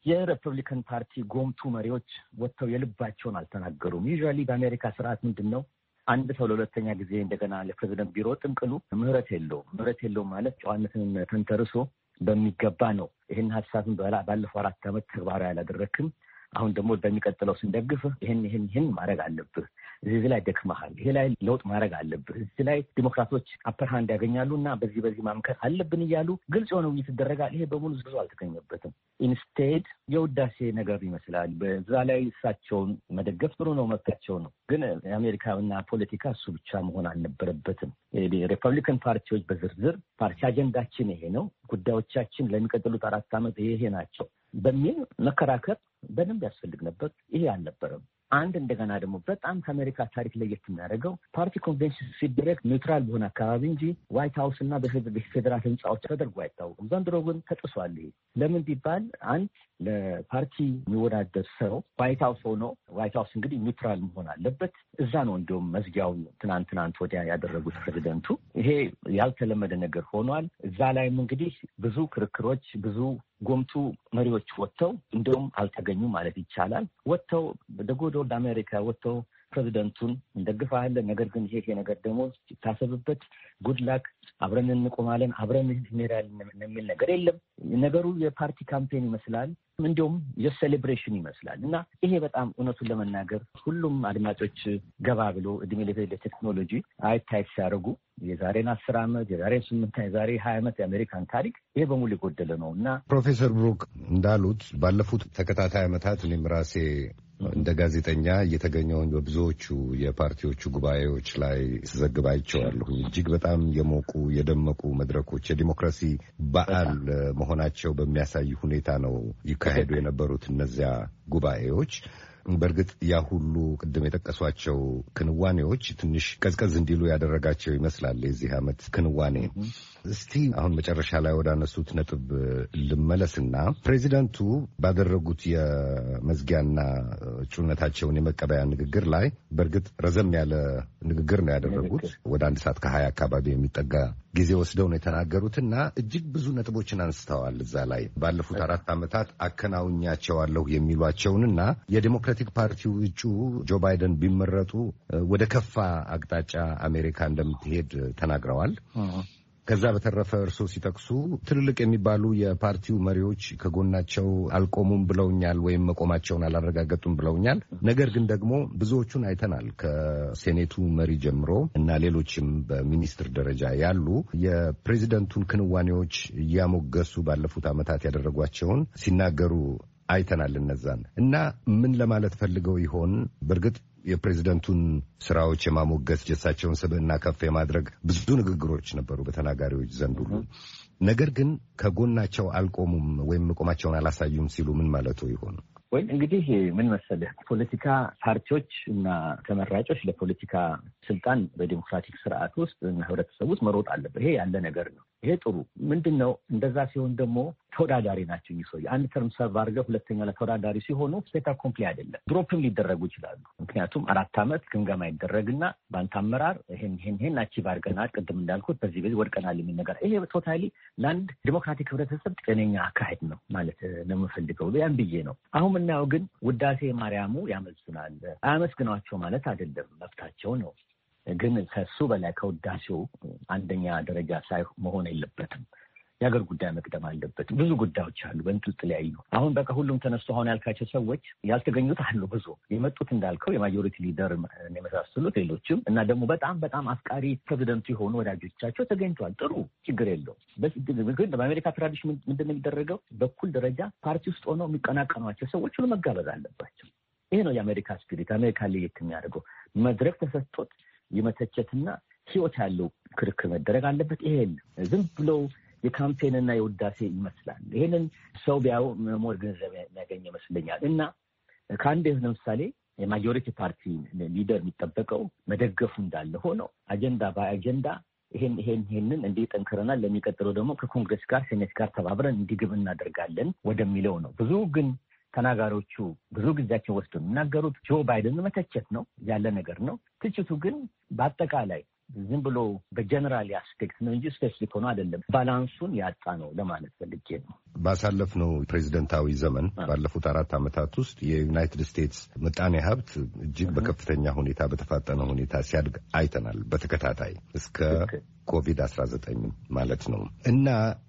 የሪፐብሊካን ፓርቲ ጎምቱ መሪዎች ወጥተው የልባቸውን አልተናገሩም። ዩዥዋሊ በአሜሪካ ስርዓት ምንድን ነው አንድ ሰው ለሁለተኛ ጊዜ እንደገና ለፕሬዚደንት ቢሮ ጥንቅሉ ምህረት የለውም። ምህረት የለውም ማለት ጨዋነትን ተንተርሶ በሚገባ ነው ይህን ሀሳብን ባለፈው አራት ዓመት ተግባራዊ አላደረክም፣ አሁን ደግሞ በሚቀጥለው ስንደግፍ ይህን ይህን ይህን ማድረግ አለብህ፣ እዚህ ላይ ደክመሃል፣ ይሄ ላይ ለውጥ ማድረግ አለብህ፣ እዚህ ላይ ዲሞክራቶች አፐር ሃንድ ያገኛሉ እና በዚህ በዚህ ማምከር አለብን እያሉ ግልጽ የሆነ ውይይት ይደረጋል። ይሄ በሙሉ ብዙ አልተገኘበትም። ኢንስቴድ የውዳሴ ነገር ይመስላል። በዛ ላይ እሳቸውን መደገፍ ጥሩ ነው፣ መብታቸው ነው። ግን የአሜሪካና ፖለቲካ እሱ ብቻ መሆን አልነበረበትም። ሪፐብሊካን ፓርቲዎች በዝርዝር ፓርቲ አጀንዳችን ይሄ ነው፣ ጉዳዮቻችን ለሚቀጥሉት አራት ዓመት ይሄ ናቸው በሚል መከራከር በደንብ ያስፈልግ ነበር። ይሄ አልነበረም። አንድ እንደገና ደግሞ በጣም ከአሜሪካ ታሪክ ለየት የሚያደርገው ፓርቲ ኮንቬንሽን ሲደረግ ኒውትራል በሆነ አካባቢ እንጂ ዋይት ሀውስ እና በፌዴራል ህንፃዎች ተደርጎ አይታወቅም። ዘንድሮ ግን ተጥሷል። ይሄ ለምን ቢባል አንድ ለፓርቲ የሚወዳደር ሰው ዋይት ሀውስ ሆኖ ዋይት ሀውስ እንግዲህ ኒውትራል መሆን አለበት። እዛ ነው እንዲሁም መዝጊያውን ትናንት ትናንት ወዲያ ያደረጉት ፕሬዚደንቱ። ይሄ ያልተለመደ ነገር ሆኗል። እዛ ላይም እንግዲህ ብዙ ክርክሮች፣ ብዙ ጎምቱ መሪዎች ወጥተው እንደውም አልተገኙ ማለት ይቻላል። ወጥተው ደጎዶ ወደ አሜሪካ ወጥተው ፕሬዚደንቱን እንደግፋለን፣ ነገር ግን ይሄ ነገር ደግሞ ሲታሰብበት ጉድላክ አብረን እንቆማለን፣ አብረን እንሄዳለን የሚል ነገር የለም። ነገሩ የፓርቲ ካምፔን ይመስላል፣ እንዲሁም የሴሌብሬሽን ይመስላል እና ይሄ በጣም እውነቱን ለመናገር ሁሉም አድማጮች ገባ ብሎ እድሜ ለቴክኖሎጂ አይታይት ሲያደርጉ የዛሬን አስር ዓመት የዛሬን ስምንት የዛሬ ሀያ ዓመት የአሜሪካን ታሪክ ይሄ በሙሉ የጎደለ ነው እና ፕሮፌሰር ብሩክ እንዳሉት ባለፉት ተከታታይ ዓመታት እኔም ራሴ እንደ ጋዜጠኛ እየተገኘውን በብዙዎቹ የፓርቲዎቹ ጉባኤዎች ላይ ስዘግብ አይቼዋለሁኝ። እጅግ በጣም የሞቁ የደመቁ መድረኮች የዲሞክራሲ በዓል መሆናቸው በሚያሳይ ሁኔታ ነው ይካሄዱ የነበሩት እነዚያ ጉባኤዎች። በእርግጥ ያ ሁሉ ቅድም የጠቀሷቸው ክንዋኔዎች ትንሽ ቀዝቀዝ እንዲሉ ያደረጋቸው ይመስላል የዚህ ዓመት ክንዋኔ። እስቲ አሁን መጨረሻ ላይ ወዳነሱት ነጥብ ልመለስና ፕሬዚደንቱ ባደረጉት የመዝጊያና እጩነታቸውን የመቀበያ ንግግር ላይ በእርግጥ ረዘም ያለ ንግግር ነው ያደረጉት። ወደ አንድ ሰዓት ከሀያ አካባቢ የሚጠጋ ጊዜ ወስደው ነው የተናገሩትና እጅግ ብዙ ነጥቦችን አንስተዋል። እዛ ላይ ባለፉት አራት ዓመታት አከናውኛቸዋለሁ የሚሏቸውንና የዲሞክራቲክ ፓርቲው እጩ ጆ ባይደን ቢመረጡ ወደ ከፋ አቅጣጫ አሜሪካ እንደምትሄድ ተናግረዋል። ከዛ በተረፈ እርስዎ ሲጠቅሱ ትልልቅ የሚባሉ የፓርቲው መሪዎች ከጎናቸው አልቆሙም ብለውኛል፣ ወይም መቆማቸውን አላረጋገጡም ብለውኛል። ነገር ግን ደግሞ ብዙዎቹን አይተናል ከሴኔቱ መሪ ጀምሮ እና ሌሎችም በሚኒስትር ደረጃ ያሉ የፕሬዚደንቱን ክንዋኔዎች እያሞገሱ ባለፉት ዓመታት ያደረጓቸውን ሲናገሩ አይተናል። እነዛን እና ምን ለማለት ፈልገው ይሆን? በእርግጥ የፕሬዚደንቱን ስራዎች የማሞገስ የእሳቸውን ስብዕና ከፍ የማድረግ ብዙ ንግግሮች ነበሩ በተናጋሪዎች ዘንድ ሁሉ። ነገር ግን ከጎናቸው አልቆሙም ወይም መቆማቸውን አላሳዩም ሲሉ ምን ማለቱ ይሆን? ወይ እንግዲህ ምን መሰለህ፣ ፖለቲካ ፓርቲዎች እና ተመራጮች ለፖለቲካ ስልጣን በዲሞክራቲክ ስርዓት ውስጥ እና ህብረተሰብ ውስጥ መሮጥ አለበት። ይሄ ያለ ነገር ነው። ይሄ ጥሩ ምንድን ነው? እንደዛ ሲሆን ደግሞ ተወዳዳሪ ናቸው። ይህ ሰው አንድ ተርም ሰርቭ አድርገው ሁለተኛ ላይ ተወዳዳሪ ሲሆኑ ስቴታ ኮምፕሊ አይደለም፣ ድሮፕም ሊደረጉ ይችላሉ። ምክንያቱም አራት ዓመት ግምገማ ይደረግና በአንተ አመራር ይሄን ይሄን ይሄን አቺቭ አድርገናል፣ ቅድም እንዳልኩት በዚህ በዚህ ወድቀናል የሚል ነገር። ይሄ ቶታሊ ለአንድ ዲሞክራቲክ ህብረተሰብ ጤነኛ አካሄድ ነው ማለት ነው የምፈልገው። ያን ብዬ ነው። አሁን ምናየው ግን ውዳሴ ማርያሙ ያመዝናል። አያመስግኗቸው ማለት አይደለም፣ መብታቸው ነው። ግን ከሱ በላይ ከውዳሴው አንደኛ ደረጃ ሳይ መሆን የለበትም። የሀገር ጉዳይ መቅደም አለበት። ብዙ ጉዳዮች አሉ በእንጥልጥል ያዩ። አሁን በቃ ሁሉም ተነስቶ አሁን ያልካቸው ሰዎች ያልተገኙት አሉ ብዙ። የመጡት እንዳልከው የማጆሪቲ ሊደር የመሳሰሉት ሌሎችም እና ደግሞ በጣም በጣም አፍቃሪ ፕሬዚደንቱ የሆኑ ወዳጆቻቸው ተገኝተዋል። ጥሩ ችግር የለውም። ግን በአሜሪካ ትራዲሽን ምንድን ነው የሚደረገው? በኩል ደረጃ ፓርቲ ውስጥ ሆነው የሚቀናቀኗቸው ሰዎች ሁሉ መጋበዝ አለባቸው። ይሄ ነው የአሜሪካ ስፒሪት። አሜሪካ ለየት የሚያደርገው መድረክ ተሰጥቶት የመተቸትና ህይወት ያለው ክርክር መደረግ አለበት። ይሄ ዝም ብሎ የካምፔንና የውዳሴ ይመስላል። ይሄንን ሰው ቢያው ሞር ገንዘብ የሚያገኝ ይመስለኛል። እና ከአንድ ለምሳሌ የማጆሪቲ ፓርቲ ሊደር የሚጠበቀው መደገፉ እንዳለ ሆኖ አጀንዳ በአጀንዳ ይሄን ይሄን ይሄንን እንዲህ ጠንክረናል፣ ለሚቀጥለው ደግሞ ከኮንግረስ ጋር ሴኔት ጋር ተባብረን እንዲግብ እናደርጋለን ወደሚለው ነው። ብዙ ግን ተናጋሪዎቹ ብዙ ጊዜያቸው ወስደው የሚናገሩት ጆ ባይደን መተቸት ነው ያለ ነገር ነው። ትችቱ ግን በአጠቃላይ ዝም ብሎ በጀነራል አስፔክት ነው እንጂ ስፔሲፊክ ሆኖ አይደለም። ባላንሱን ያጣ ነው ለማለት ፈልጌ ነው። ባሳለፍነው ፕሬዚደንታዊ ዘመን ባለፉት አራት ዓመታት ውስጥ የዩናይትድ ስቴትስ ምጣኔ ሀብት እጅግ በከፍተኛ ሁኔታ በተፋጠነ ሁኔታ ሲያድግ አይተናል። በተከታታይ እስከ ኮቪድ አስራ ዘጠኝ ማለት ነው እና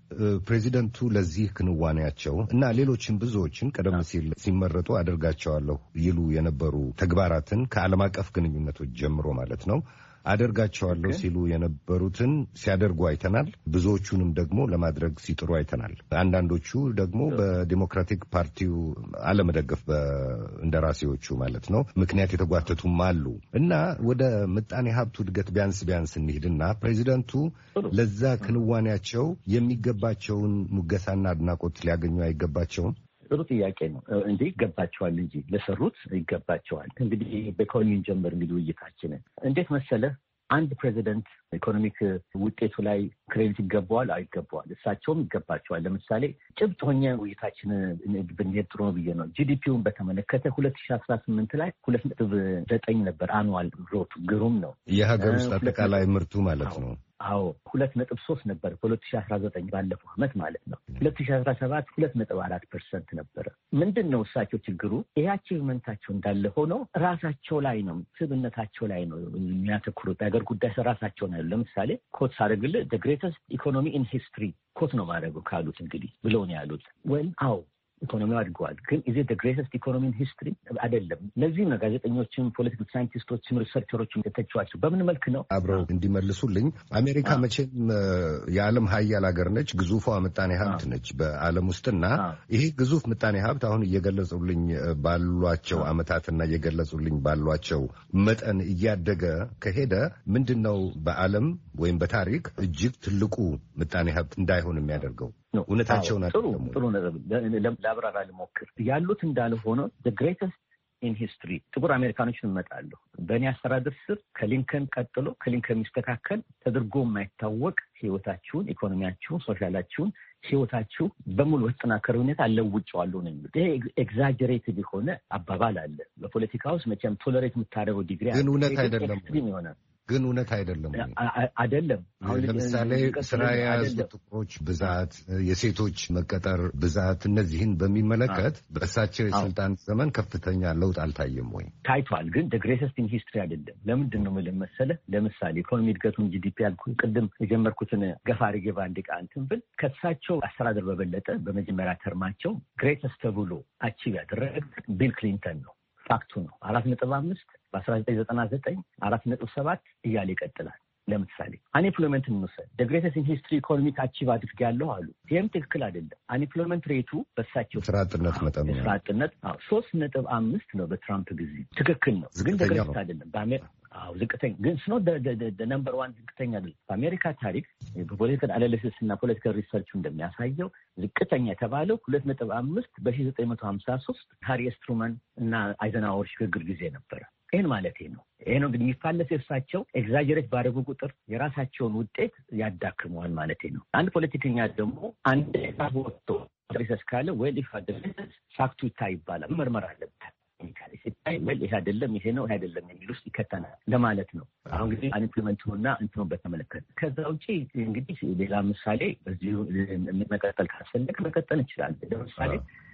ፕሬዚደንቱ ለዚህ ክንዋኔያቸው እና ሌሎችን ብዙዎችን ቀደም ሲል ሲመረጡ አደርጋቸዋለሁ ይሉ የነበሩ ተግባራትን ከዓለም አቀፍ ግንኙነቶች ጀምሮ ማለት ነው አደርጋቸዋለሁ ሲሉ የነበሩትን ሲያደርጉ አይተናል። ብዙዎቹንም ደግሞ ለማድረግ ሲጥሩ አይተናል። አንዳንዶቹ ደግሞ በዲሞክራቲክ ፓርቲው አለመደገፍ እንደራሴዎቹ ማለት ነው ምክንያት የተጓተቱም አሉ እና ወደ ምጣኔ ሀብቱ እድገት ቢያንስ ቢያንስ እንሂድና ፕሬዚደንቱ ለዛ ክንዋኔያቸው የሚገባቸውን ሙገሳና አድናቆት ሊያገኙ አይገባቸውም? ጥሩ ጥያቄ ነው። እንዴ ይገባቸዋል እንጂ ለሰሩት ይገባቸዋል። እንግዲህ በኢኮኖሚን ጀምር እንግዲህ ውይይታችንን እንዴት መሰለህ፣ አንድ ፕሬዚደንት ኢኮኖሚክ ውጤቱ ላይ ክሬዲት ይገባዋል አይገባዋል? እሳቸውም ይገባቸዋል። ለምሳሌ ጭብጥ ሆኜ ውይይታችን ብንሄድ ጥሩ ነው ብዬ ነው። ጂዲፒውን በተመለከተ ሁለት ሺህ አስራ ስምንት ላይ ሁለት ነጥብ ዘጠኝ ነበር አኑዋል ግሮቱ። ግሩም ነው። የሀገር ውስጥ አጠቃላይ ምርቱ ማለት ነው። አዎ ሁለት ነጥብ ሶስት ነበር በሁለት ሺህ አስራ ዘጠኝ ባለፈው ዓመት ማለት ነው። ሁለት ሺህ አስራ ሰባት ሁለት ነጥብ አራት ፐርሰንት ነበረ። ምንድን ነው እሳቸው ችግሩ? ይህ አቺቭመንታቸው እንዳለ ሆነው ራሳቸው ላይ ነው ስብነታቸው ላይ ነው የሚያተኩሩት። የሀገር ጉዳይ ራሳቸው ነው። ለምሳሌ ኮት ሳደርግልህ the greatest economy in history ኮት ነው ማድረገው ካሉት እንግዲህ ብለው ነው ያሉት። ወይም አዎ ኢኮኖሚው አድገዋል፣ ግን is it the greatest economy in history አይደለም። ለዚህም ነው ጋዜጠኞችም ፖለቲካል ሳይንቲስቶችም ሪሰርቸሮችም የተቸዋቸው። በምን መልክ ነው አብረው እንዲመልሱልኝ። አሜሪካ መቼም የዓለም ሀያል ሀገር ነች፣ ግዙፏ ምጣኔ ሀብት ነች በዓለም ውስጥና ይሄ ግዙፍ ምጣኔ ሀብት አሁን እየገለጹልኝ ባሏቸው ዓመታትና እየገለጹልኝ ባሏቸው መጠን እያደገ ከሄደ ምንድን ነው በዓለም ወይም በታሪክ እጅግ ትልቁ ምጣኔ ሀብት እንዳይሆን የሚያደርገው? እውነታቸው ናቸው። ጥሩ ነጥብ ላብራራ ልሞክር። ያሉት እንዳለ ሆኖ the greatest in history ጥቁር አሜሪካኖችን እመጣለሁ። በእኔ አስተዳደር ስር ከሊንከን ቀጥሎ ከሊንከን የሚስተካከል ተደርጎ የማይታወቅ ህይወታችሁን፣ ኢኮኖሚያችሁን፣ ሶሻላችሁን ህይወታችሁ በሙሉ በተጠናከረ ሁኔታ አለውጫዋለሁ ነው የሚሉት። ይሄ ኤግዛጀሬትድ የሆነ አባባል አለ በፖለቲካ ውስጥ። መቼም ቶለሬት የምታደርገው ዲግሪ ግን እውነት አይደለም ይሆናል ግን እውነት አይደለም አይደለም። ለምሳሌ ስራ የያዙ ጥቁሮች ብዛት፣ የሴቶች መቀጠር ብዛት፣ እነዚህን በሚመለከት በእሳቸው የስልጣን ዘመን ከፍተኛ ለውጥ አልታየም ወይ? ታይቷል፣ ግን the greatest in history አይደለም። ለምንድን ነው የምልህ መሰለህ? ለምሳሌ ኢኮኖሚ እድገቱን ጂዲፒ ያልኩህ ቅድም የጀመርኩትን ገፋ አድርጌ በአንድ ቃ እንትን ብል ከእሳቸው አስተዳደር በበለጠ በመጀመሪያ ተርማቸው ግሬተስት ተብሎ አቺቭ ያደረገ ቢል ክሊንተን ነው። ፋክቱ ነው። አራት ነጥብ አምስት በአስራ ዘጠኝ ዘጠና ዘጠኝ አራት ነጥብ ሰባት እያለ ይቀጥላል። ለምሳሌ አንኤምፕሎይመንት እንውሰድ። the greatest in history ኢኮኖሚክ አቺቭ አድርጌያለሁ አሉ። ይህም ትክክል አይደለም። አንኤምፕሎይመንት ሬቱ በሳቸው ስራ አጥነት መጠኑ ስራ አጥነት ሶስት ነጥብ አምስት ነው በትራምፕ ጊዜ። ትክክል ነው፣ ግን ደግረት አይደለም። በአሜሪካ አዎ ዝቅተኛ ግን ስኖ ነምበር ዋን ዝቅተኛ አይደለም። በአሜሪካ ታሪክ በፖለቲካል አናሊሲስ እና ፖለቲካል ሪሰርች እንደሚያሳየው ዝቅተኛ የተባለው ሁለት ነጥብ አምስት በሺህ ዘጠኝ መቶ ሀምሳ ሶስት ሃሪ ኤስ ትሩማን እና አይዘንሃወር ሽግግር ጊዜ ነበረ። ይህን ማለት ነው። ይሄ ነው እንግዲህ የሚፋለስ እሳቸው ኤግዛጀሬት ባደረጉ ቁጥር የራሳቸውን ውጤት ያዳክመዋል ማለት ነው። አንድ ፖለቲከኛ ደግሞ አንድ ሀሳብ ወጥቶ ሪሰርች ካለ ወይ ሊፋደስ ፋክቱ ይታይ ይባላል። መመርመር አለበት። ሲታይ ወይ ይሄ አይደለም ይሄ ነው ይሄ አይደለም የሚል ውስጥ ይከተናል ለማለት ነው። አሁን እንግዲህ አንኢምፕሊመንቱና እንትኑ በተመለከተ ከዛ ውጪ እንግዲህ ሌላ ምሳሌ በዚሁ መቀጠል ካስፈለገ መቀጠል እንችላለን። ለምሳሌ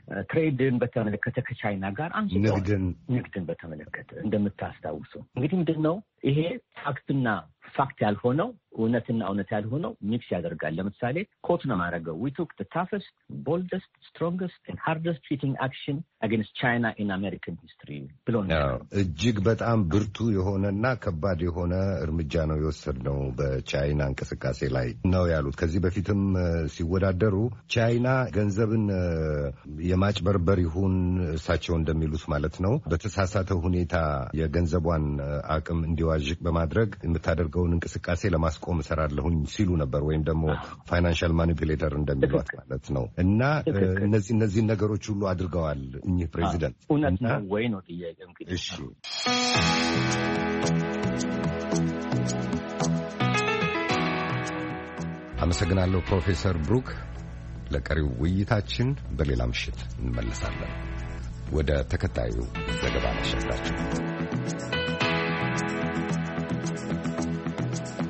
ትሬድን በተመለከተ ከቻይና ጋር አንዱ ንግድን ንግድን በተመለከተ እንደምታስታውሰው እንግዲህ ምንድን ነው ይሄ ፋክትና ፋክት ያልሆነው እውነትና እውነት ያልሆነው ሚክስ ያደርጋል። ለምሳሌ ኮት ነው ማረገው we took the toughest, boldest, strongest and hardest hitting action against China in American history ብሎ ነው። እጅግ በጣም ብርቱ የሆነና ከባድ የሆነ እርምጃ ነው የወሰድነው በቻይና እንቅስቃሴ ላይ ነው ያሉት። ከዚህ በፊትም ሲወዳደሩ ቻይና ገንዘብን የማጭበርበር ይሁን እሳቸው እንደሚሉት ማለት ነው በተሳሳተ ሁኔታ የገንዘቧን አቅም እንዲዋዥቅ በማድረግ የምታደርገውን እንቅስቃሴ ለማስቆም እሰራለሁኝ ሲሉ ነበር። ወይም ደግሞ ፋይናንሻል ማኒፑሌተር እንደሚሏት ማለት ነው። እና እነዚህ እነዚህ ነገሮች ሁሉ አድርገዋል እኚህ ፕሬዚደንት። እውነት ነው ወይ ነው ጥያቄው እንግዲህ። እሺ አመሰግናለሁ ፕሮፌሰር ብሩክ። ለቀሪው ውይይታችን በሌላ ምሽት እንመለሳለን። ወደ ተከታዩ ዘገባ እናሸጋግራችሁ።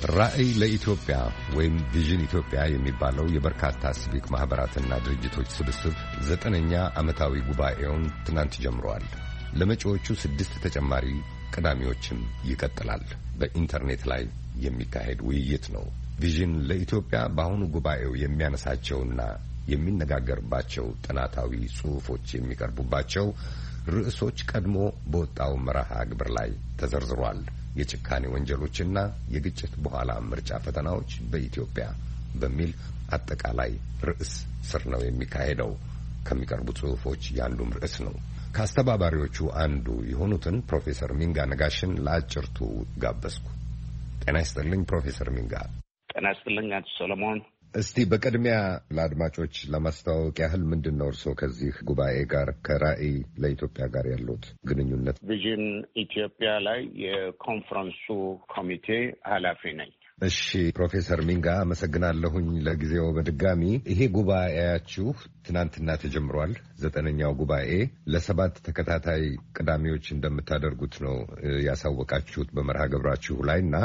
ራዕይ ለኢትዮጵያ ወይም ቪዥን ኢትዮጵያ የሚባለው የበርካታ ሲቪክ ማኅበራትና ድርጅቶች ስብስብ ዘጠነኛ ዓመታዊ ጉባኤውን ትናንት ጀምሯል። ለመጪዎቹ ስድስት ተጨማሪ ቅዳሜዎችም ይቀጥላል። በኢንተርኔት ላይ የሚካሄድ ውይይት ነው። ቪዥን ለኢትዮጵያ በአሁኑ ጉባኤው የሚያነሳቸውና የሚነጋገርባቸው ጥናታዊ ጽሑፎች የሚቀርቡባቸው ርዕሶች ቀድሞ በወጣው መርሃ ግብር ላይ ተዘርዝሯል። የጭካኔ ወንጀሎችና የግጭት በኋላ ምርጫ ፈተናዎች በኢትዮጵያ በሚል አጠቃላይ ርዕስ ስር ነው የሚካሄደው። ከሚቀርቡ ጽሑፎች ያንዱም ርዕስ ነው። ከአስተባባሪዎቹ አንዱ የሆኑትን ፕሮፌሰር ሚንጋ ነጋሽን ለአጭርቱ ጋበዝኩ። ጤና ይስጥልኝ ፕሮፌሰር ሚንጋ። ጤና ይስጥልኝ አቶ ሰለሞን። እስቲ በቅድሚያ ለአድማጮች ለማስተዋወቅ ያህል ምንድን ነው እርስዎ ከዚህ ጉባኤ ጋር ከራዕይ ለኢትዮጵያ ጋር ያሉት ግንኙነት? ቪዥን ኢትዮጵያ ላይ የኮንፈረንሱ ኮሚቴ ኃላፊ ነኝ። እሺ ፕሮፌሰር ሚንጋ አመሰግናለሁኝ ለጊዜው። በድጋሚ ይሄ ጉባኤያችሁ ትናንትና ተጀምሯል። ዘጠነኛው ጉባኤ ለሰባት ተከታታይ ቅዳሜዎች እንደምታደርጉት ነው ያሳወቃችሁት በመርሃ ግብራችሁ ላይ እና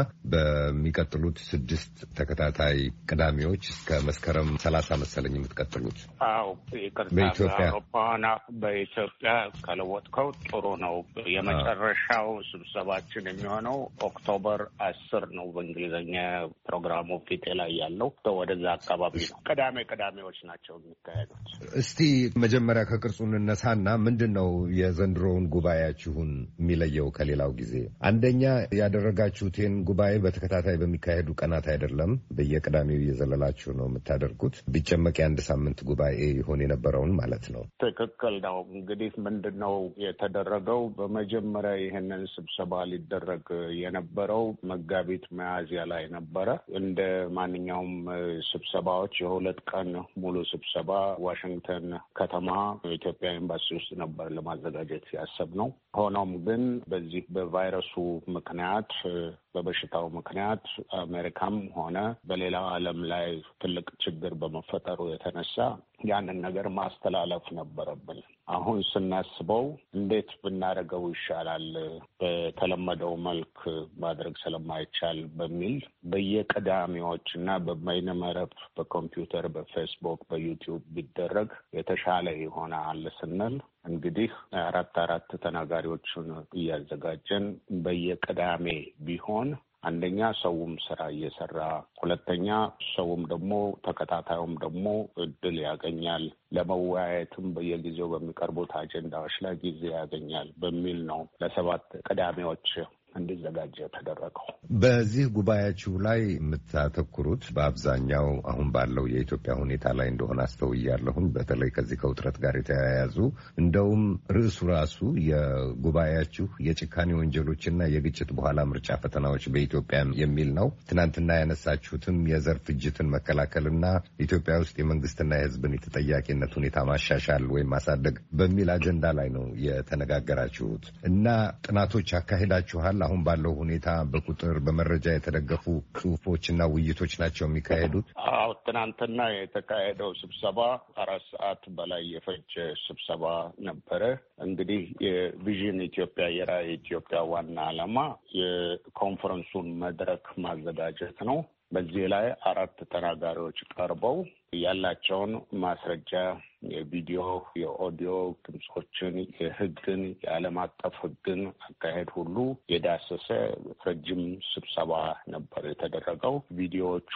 በሚቀጥሉት ስድስት ተከታታይ ቅዳሜዎች እስከ መስከረም ሰላሳ መሰለኝ የምትቀጥሉት። አዎ በኢትዮጵያ አውሮፓና በኢትዮጵያ ከለወጥከው ጥሩ ነው። የመጨረሻው ስብሰባችን የሚሆነው ኦክቶበር አስር ነው በእንግሊዝኛ ፕሮግራሙ ፊቴ ላይ ያለው ወደዛ አካባቢ ነው። ቅዳሜ ቅዳሜዎች ናቸው የሚካሄዱት። እስቲ መጀመሪያ ከቅርጹ እንነሳና ምንድን ነው የዘንድሮውን ጉባኤያችሁን የሚለየው ከሌላው ጊዜ? አንደኛ ያደረጋችሁትን ጉባኤ በተከታታይ በሚካሄዱ ቀናት አይደለም፣ በየቅዳሜው እየዘለላችሁ ነው የምታደርጉት። ቢጨመቅ የአንድ ሳምንት ጉባኤ ይሆን የነበረውን ማለት ነው። ትክክል ነው። እንግዲህ ምንድን ነው የተደረገው? በመጀመሪያ ይህንን ስብሰባ ሊደረግ የነበረው መጋቢት መያዝያ ላይ ነበረ። እንደ ማንኛውም ስብሰባዎች የሁለት ቀን ሙሉ ስብሰባ ዋሽንግተን ከተማ የኢትዮጵያ ኤምባሲ ውስጥ ነበር ለማዘጋጀት ያሰብነው። ሆኖም ግን በዚህ በቫይረሱ ምክንያት በበሽታው ምክንያት አሜሪካም ሆነ በሌላው ዓለም ላይ ትልቅ ችግር በመፈጠሩ የተነሳ ያንን ነገር ማስተላለፍ ነበረብን። አሁን ስናስበው እንዴት ብናደርገው ይሻላል በተለመደው መልክ ማድረግ ስለማይቻል በሚል በየቅዳሜዎች እና በበይነመረብ በኮምፒውተር፣ በፌስቡክ፣ በዩቲዩብ ቢደረግ የተሻለ ይሆናል ስንል እንግዲህ አራት አራት ተናጋሪዎችን እያዘጋጀን በየቅዳሜ ቢሆን አንደኛ ሰውም ስራ እየሰራ፣ ሁለተኛ ሰውም ደግሞ ተከታታዩም ደግሞ እድል ያገኛል፣ ለመወያየትም በየጊዜው በሚቀርቡት አጀንዳዎች ላይ ጊዜ ያገኛል በሚል ነው ለሰባት ቅዳሜዎች እንዲዘጋጀ ተደረገው። በዚህ ጉባኤያችሁ ላይ የምታተኩሩት በአብዛኛው አሁን ባለው የኢትዮጵያ ሁኔታ ላይ እንደሆነ አስተውያለሁኝ። በተለይ ከዚህ ከውጥረት ጋር የተያያዙ እንደውም ርዕሱ ራሱ የጉባኤያችሁ የጭካኔ ወንጀሎችና የግጭት በኋላ ምርጫ ፈተናዎች በኢትዮጵያ የሚል ነው። ትናንትና ያነሳችሁትም የዘር ፍጅትን መከላከልና ኢትዮጵያ ውስጥ የመንግስትና የሕዝብን የተጠያቂነት ሁኔታ ማሻሻል ወይም ማሳደግ በሚል አጀንዳ ላይ ነው የተነጋገራችሁት እና ጥናቶች አካሂዳችኋል። አሁን ባለው ሁኔታ በቁጥር በመረጃ የተደገፉ ጽሁፎችና ውይይቶች ናቸው የሚካሄዱት። አዎ ትናንትና የተካሄደው ስብሰባ አራት ሰዓት በላይ የፈጀ ስብሰባ ነበረ። እንግዲህ የቪዥን ኢትዮጵያ የራዕይ ኢትዮጵያ ዋና ዓላማ የኮንፈረንሱን መድረክ ማዘጋጀት ነው። በዚህ ላይ አራት ተናጋሪዎች ቀርበው ያላቸውን ማስረጃ የቪዲዮ፣ የኦዲዮ ድምጾችን፣ የህግን፣ የዓለም አቀፍ ህግን አካሄድ ሁሉ የዳሰሰ ረጅም ስብሰባ ነበር የተደረገው። ቪዲዮዎቹ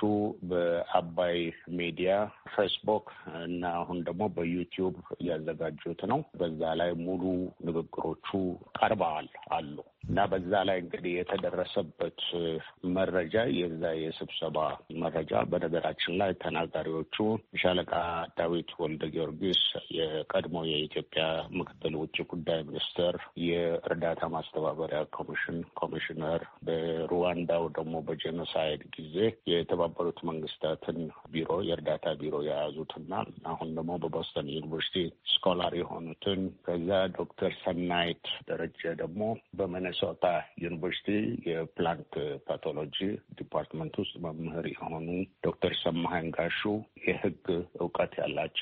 በአባይ ሚዲያ፣ ፌስቡክ እና አሁን ደግሞ በዩቲዩብ እያዘጋጁት ነው። በዛ ላይ ሙሉ ንግግሮቹ ቀርበዋል አሉ እና በዛ ላይ እንግዲህ የተደረሰበት መረጃ የዛ የስብሰባ መረጃ በነገራችን ላይ ተናጋሪዎቹ ሻለቃ ዳዊት ወልደ ጊዮርጊስ የቀድሞ የኢትዮጵያ ምክትል ውጭ ጉዳይ ሚኒስትር፣ የእርዳታ ማስተባበሪያ ኮሚሽን ኮሚሽነር፣ በሩዋንዳው ደግሞ በጄኖሳይድ ጊዜ የተባበሩት መንግስታትን ቢሮ የእርዳታ ቢሮ የያዙትና አሁን ደግሞ በቦስተን ዩኒቨርሲቲ ስኮላር የሆኑትን፣ ከዛ ዶክተር ሰናይት ደረጀ ደግሞ በሚኔሶታ ዩኒቨርሲቲ የፕላንት ፓቶሎጂ ዲፓርትመንት ውስጥ መምህር የሆኑ፣ ዶክተር ሰማኸኝ ጋሹ የህግ እውቀት ያላቸው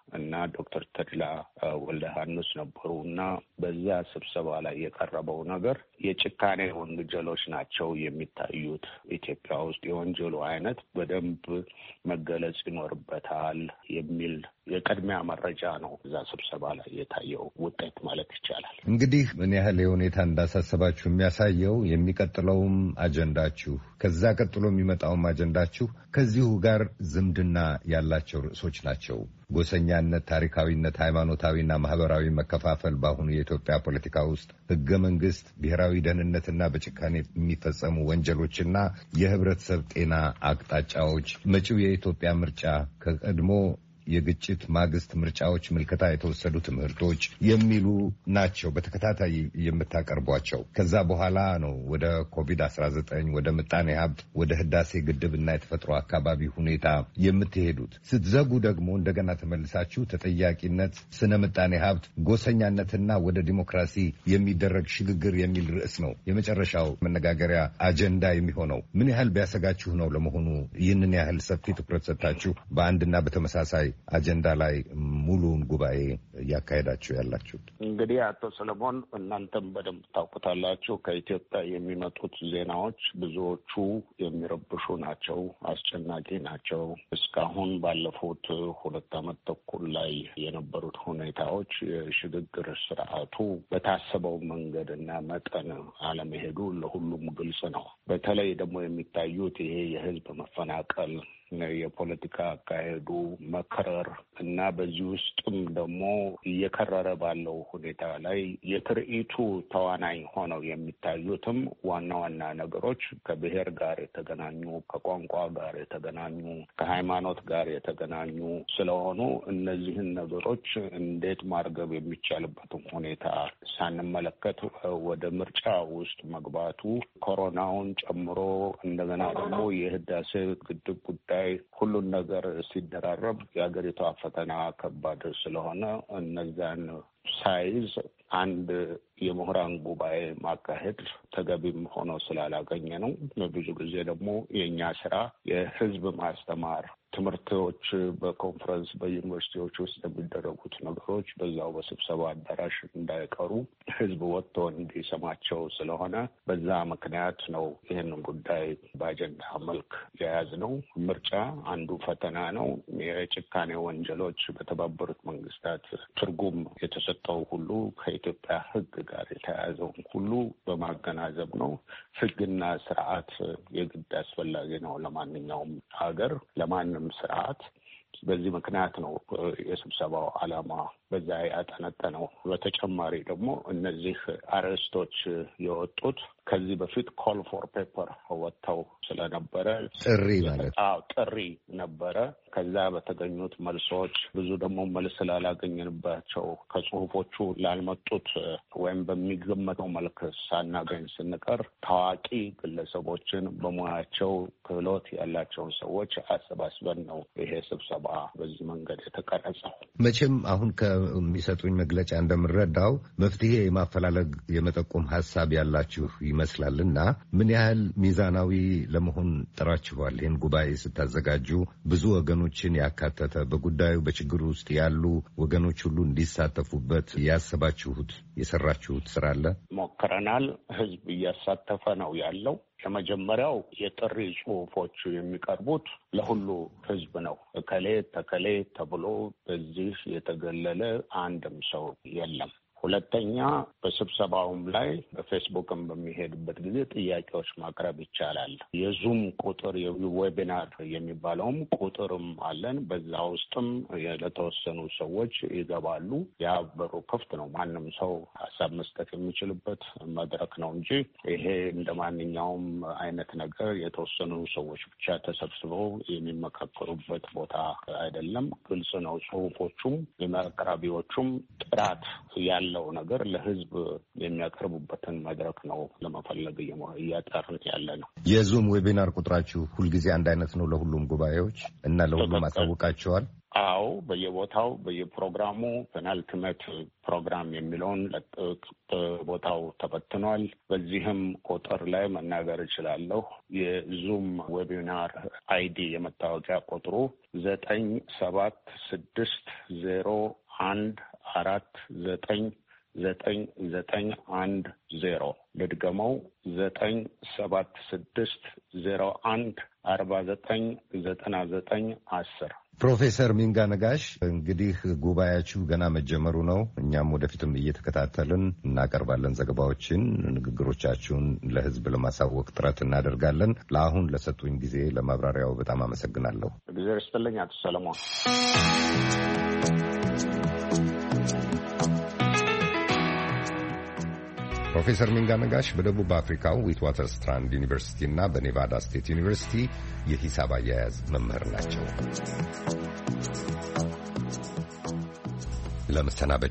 እና ዶክተር ተድላ ወልደ ዮሐንስ ነበሩና በዛ ስብሰባ ላይ የቀረበው ነገር የጭካኔ ወንጀሎች ናቸው የሚታዩት። ኢትዮጵያ ውስጥ የወንጀሉ አይነት በደንብ መገለጽ ይኖርበታል የሚል የቀድሚያ መረጃ ነው እዛ ስብሰባ ላይ የታየው ውጤት ማለት ይቻላል። እንግዲህ ምን ያህል የሁኔታ እንዳሳሰባችሁ የሚያሳየው የሚቀጥለውም አጀንዳችሁ ከዛ ቀጥሎ የሚመጣውም አጀንዳችሁ ከዚሁ ጋር ዝምድና ያላቸው ርዕሶች ናቸው። ጎሰኛነት፣ ታሪካዊነት፣ ሃይማኖታዊና ማህበራዊ መከፋፈል በአሁኑ የኢትዮጵያ ፖለቲካ ውስጥ ህገ መንግስት፣ ብሔራዊ ደህንነትና በጭካኔ የሚፈጸሙ ወንጀሎችና የህብረተሰብ ጤና አቅጣጫዎች፣ መጪው የኢትዮጵያ ምርጫ፣ ከቀድሞ የግጭት ማግስት ምርጫዎች ምልከታ የተወሰዱ ትምህርቶች የሚሉ ናቸው በተከታታይ የምታቀርቧቸው። ከዛ በኋላ ነው ወደ ኮቪድ አስራ ዘጠኝ ወደ ምጣኔ ሀብት፣ ወደ ህዳሴ ግድብ እና የተፈጥሮ አካባቢ ሁኔታ የምትሄዱት። ስትዘጉ ደግሞ እንደገና ተመልሳችሁ ተጠያቂነት፣ ስነ ምጣኔ ሀብት፣ ጎሰኛነትና ወደ ዲሞክራሲ የሚደረግ ሽግግር የሚል ርዕስ ነው የመጨረሻው መነጋገሪያ አጀንዳ የሚሆነው። ምን ያህል ቢያሰጋችሁ ነው ለመሆኑ ይህንን ያህል ሰፊ ትኩረት ሰጥታችሁ በአንድና በተመሳሳይ አጀንዳ ላይ ሙሉውን ጉባኤ እያካሄዳችሁ ያላችሁት? እንግዲህ አቶ ሰለሞን እናንተም በደንብ ታውቁታላችሁ። ከኢትዮጵያ የሚመጡት ዜናዎች ብዙዎቹ የሚረብሹ ናቸው፣ አስጨናቂ ናቸው። እስካሁን ባለፉት ሁለት ዓመት ተኩል ላይ የነበሩት ሁኔታዎች የሽግግር ስርዓቱ በታሰበው መንገድ እና መጠን አለመሄዱ ለሁሉም ግልጽ ነው። በተለይ ደግሞ የሚታዩት ይሄ የህዝብ መፈናቀል፣ የፖለቲካ አካሄዱ መከረር እና በዚህ ውስጥም ደግሞ እየከረረ ባለው ሁኔታ ላይ የትርኢቱ ተዋናይ ሆነው የሚታዩትም ዋና ዋና ነገሮች ከብሔር ጋር የተገናኙ፣ ከቋንቋ ጋር የተገናኙ፣ ከሃይማኖት ጋር የተገናኙ ስለሆኑ እነዚህን ነገሮች እንዴት ማርገብ የሚቻልበትን ሁኔታ ሳንመለከት ወደ ምርጫ ውስጥ መግባቱ ኮሮናውን ጨምሮ እንደገና ደግሞ የህዳሴ ግድብ ጉዳይ ሁሉን ነገር ሲደራረብ የሀገሪቷ ፈተና ከባድ ስለሆነ እነዛን ሳይዝ አንድ የምሁራን ጉባኤ ማካሄድ ተገቢም ሆኖ ስላላገኘ ነው። ብዙ ጊዜ ደግሞ የእኛ ስራ የህዝብ ማስተማር ትምህርቶች በኮንፈረንስ በዩኒቨርሲቲዎች ውስጥ የሚደረጉት ነገሮች በዛው በስብሰባ አዳራሽ እንዳይቀሩ ህዝብ ወጥቶ እንዲሰማቸው ስለሆነ በዛ ምክንያት ነው ይህንን ጉዳይ በአጀንዳ መልክ የያዝነው። ምርጫ አንዱ ፈተና ነው። የጭካኔ ወንጀሎች በተባበሩት መንግስታት ትርጉም የተሰጠው ሁሉ ከኢትዮጵያ ህግ ጋር የተያያዘውን ሁሉ በማገናዘብ ነው። ህግና ስርዓት የግድ አስፈላጊ ነው ለማንኛውም ሀገር፣ ለማንም ስርዓት። በዚህ ምክንያት ነው የስብሰባው ዓላማ በዛ ያጠነጠነው። በተጨማሪ ደግሞ እነዚህ አርዕስቶች የወጡት ከዚህ በፊት ኮል ፎር ፔፐር ወጥተው ስለነበረ ጥሪ ማለት አዎ ጥሪ ነበረ። ከዛ በተገኙት መልሶች ብዙ ደግሞ መልስ ስላላገኘንባቸው ከጽሁፎቹ ላልመጡት ወይም በሚገመተው መልክ ሳናገኝ ስንቀር ታዋቂ ግለሰቦችን በሙያቸው ክህሎት ያላቸውን ሰዎች አሰባስበን ነው ይሄ ስብሰባ በዚህ መንገድ የተቀረጸው። መቼም አሁን ከሚሰጡኝ መግለጫ እንደምረዳው መፍትሄ የማፈላለግ የመጠቆም ሀሳብ ያላችሁ ይመስላልና ምን ያህል ሚዛናዊ ለመሆን ጥራችኋል? ይህን ጉባኤ ስታዘጋጁ ብዙ ወገኖችን ያካተተ በጉዳዩ በችግር ውስጥ ያሉ ወገኖች ሁሉ እንዲሳተፉበት ያሰባችሁት የሰራችሁት ስራ አለ? ሞክረናል። ህዝብ እያሳተፈ ነው ያለው። ከመጀመሪያው የጥሪ ጽሁፎች የሚቀርቡት ለሁሉ ህዝብ ነው። እከሌ ተከሌ ተብሎ በዚህ የተገለለ አንድም ሰው የለም። ሁለተኛ በስብሰባውም ላይ በፌስቡክም በሚሄድበት ጊዜ ጥያቄዎች ማቅረብ ይቻላል። የዙም ቁጥር የዌቢናር የሚባለውም ቁጥርም አለን። በዛ ውስጥም ለተወሰኑ ሰዎች ይገባሉ። ያ በሩ ክፍት ነው። ማንም ሰው ሀሳብ መስጠት የሚችልበት መድረክ ነው እንጂ ይሄ እንደ ማንኛውም አይነት ነገር የተወሰኑ ሰዎች ብቻ ተሰብስበው የሚመካከሩበት ቦታ አይደለም። ግልጽ ነው። ጽሁፎቹም የማቅረቢዎቹም ጥራት ያለ ያለው ነገር ለህዝብ የሚያቀርቡበትን መድረክ ነው ለመፈለግ እያጠርን ያለ ነው። የዙም ዌቢናር ቁጥራችሁ ሁልጊዜ አንድ አይነት ነው ለሁሉም ጉባኤዎች እና ለሁሉም አሳውቃቸዋል? አዎ፣ በየቦታው በየፕሮግራሙ ፔናልቲሜት ፕሮግራም የሚለውን ቦታው ተበትኗል። በዚህም ቁጥር ላይ መናገር እችላለሁ። የዙም ዌቢናር አይዲ የመታወቂያ ቁጥሩ ዘጠኝ ሰባት ስድስት ዜሮ አንድ አራት ዘጠኝ ዘጠኝ ዘጠኝ አንድ ዜሮ ልድገመው ዘጠኝ ሰባት ስድስት ዜሮ አንድ አርባ ዘጠኝ ዘጠና ዘጠኝ አስር ፕሮፌሰር ሚንጋ ነጋሽ እንግዲህ ጉባኤያችሁ ገና መጀመሩ ነው። እኛም ወደፊትም እየተከታተልን እናቀርባለን ዘገባዎችን፣ ንግግሮቻችሁን ለህዝብ ለማሳወቅ ጥረት እናደርጋለን። ለአሁን ለሰጡኝ ጊዜ ለማብራሪያው በጣም አመሰግናለሁ። እግዚአብሔር ይስጥልኝ አቶ ሰለሞን። ፕሮፌሰር ሚንጋ ነጋሽ በደቡብ አፍሪካው ዊትዋተርስትራንድ ዩኒቨርሲቲ እና በኔቫዳ ስቴት ዩኒቨርሲቲ የሂሳብ አያያዝ መምህር ናቸው። ለመሰናበቻ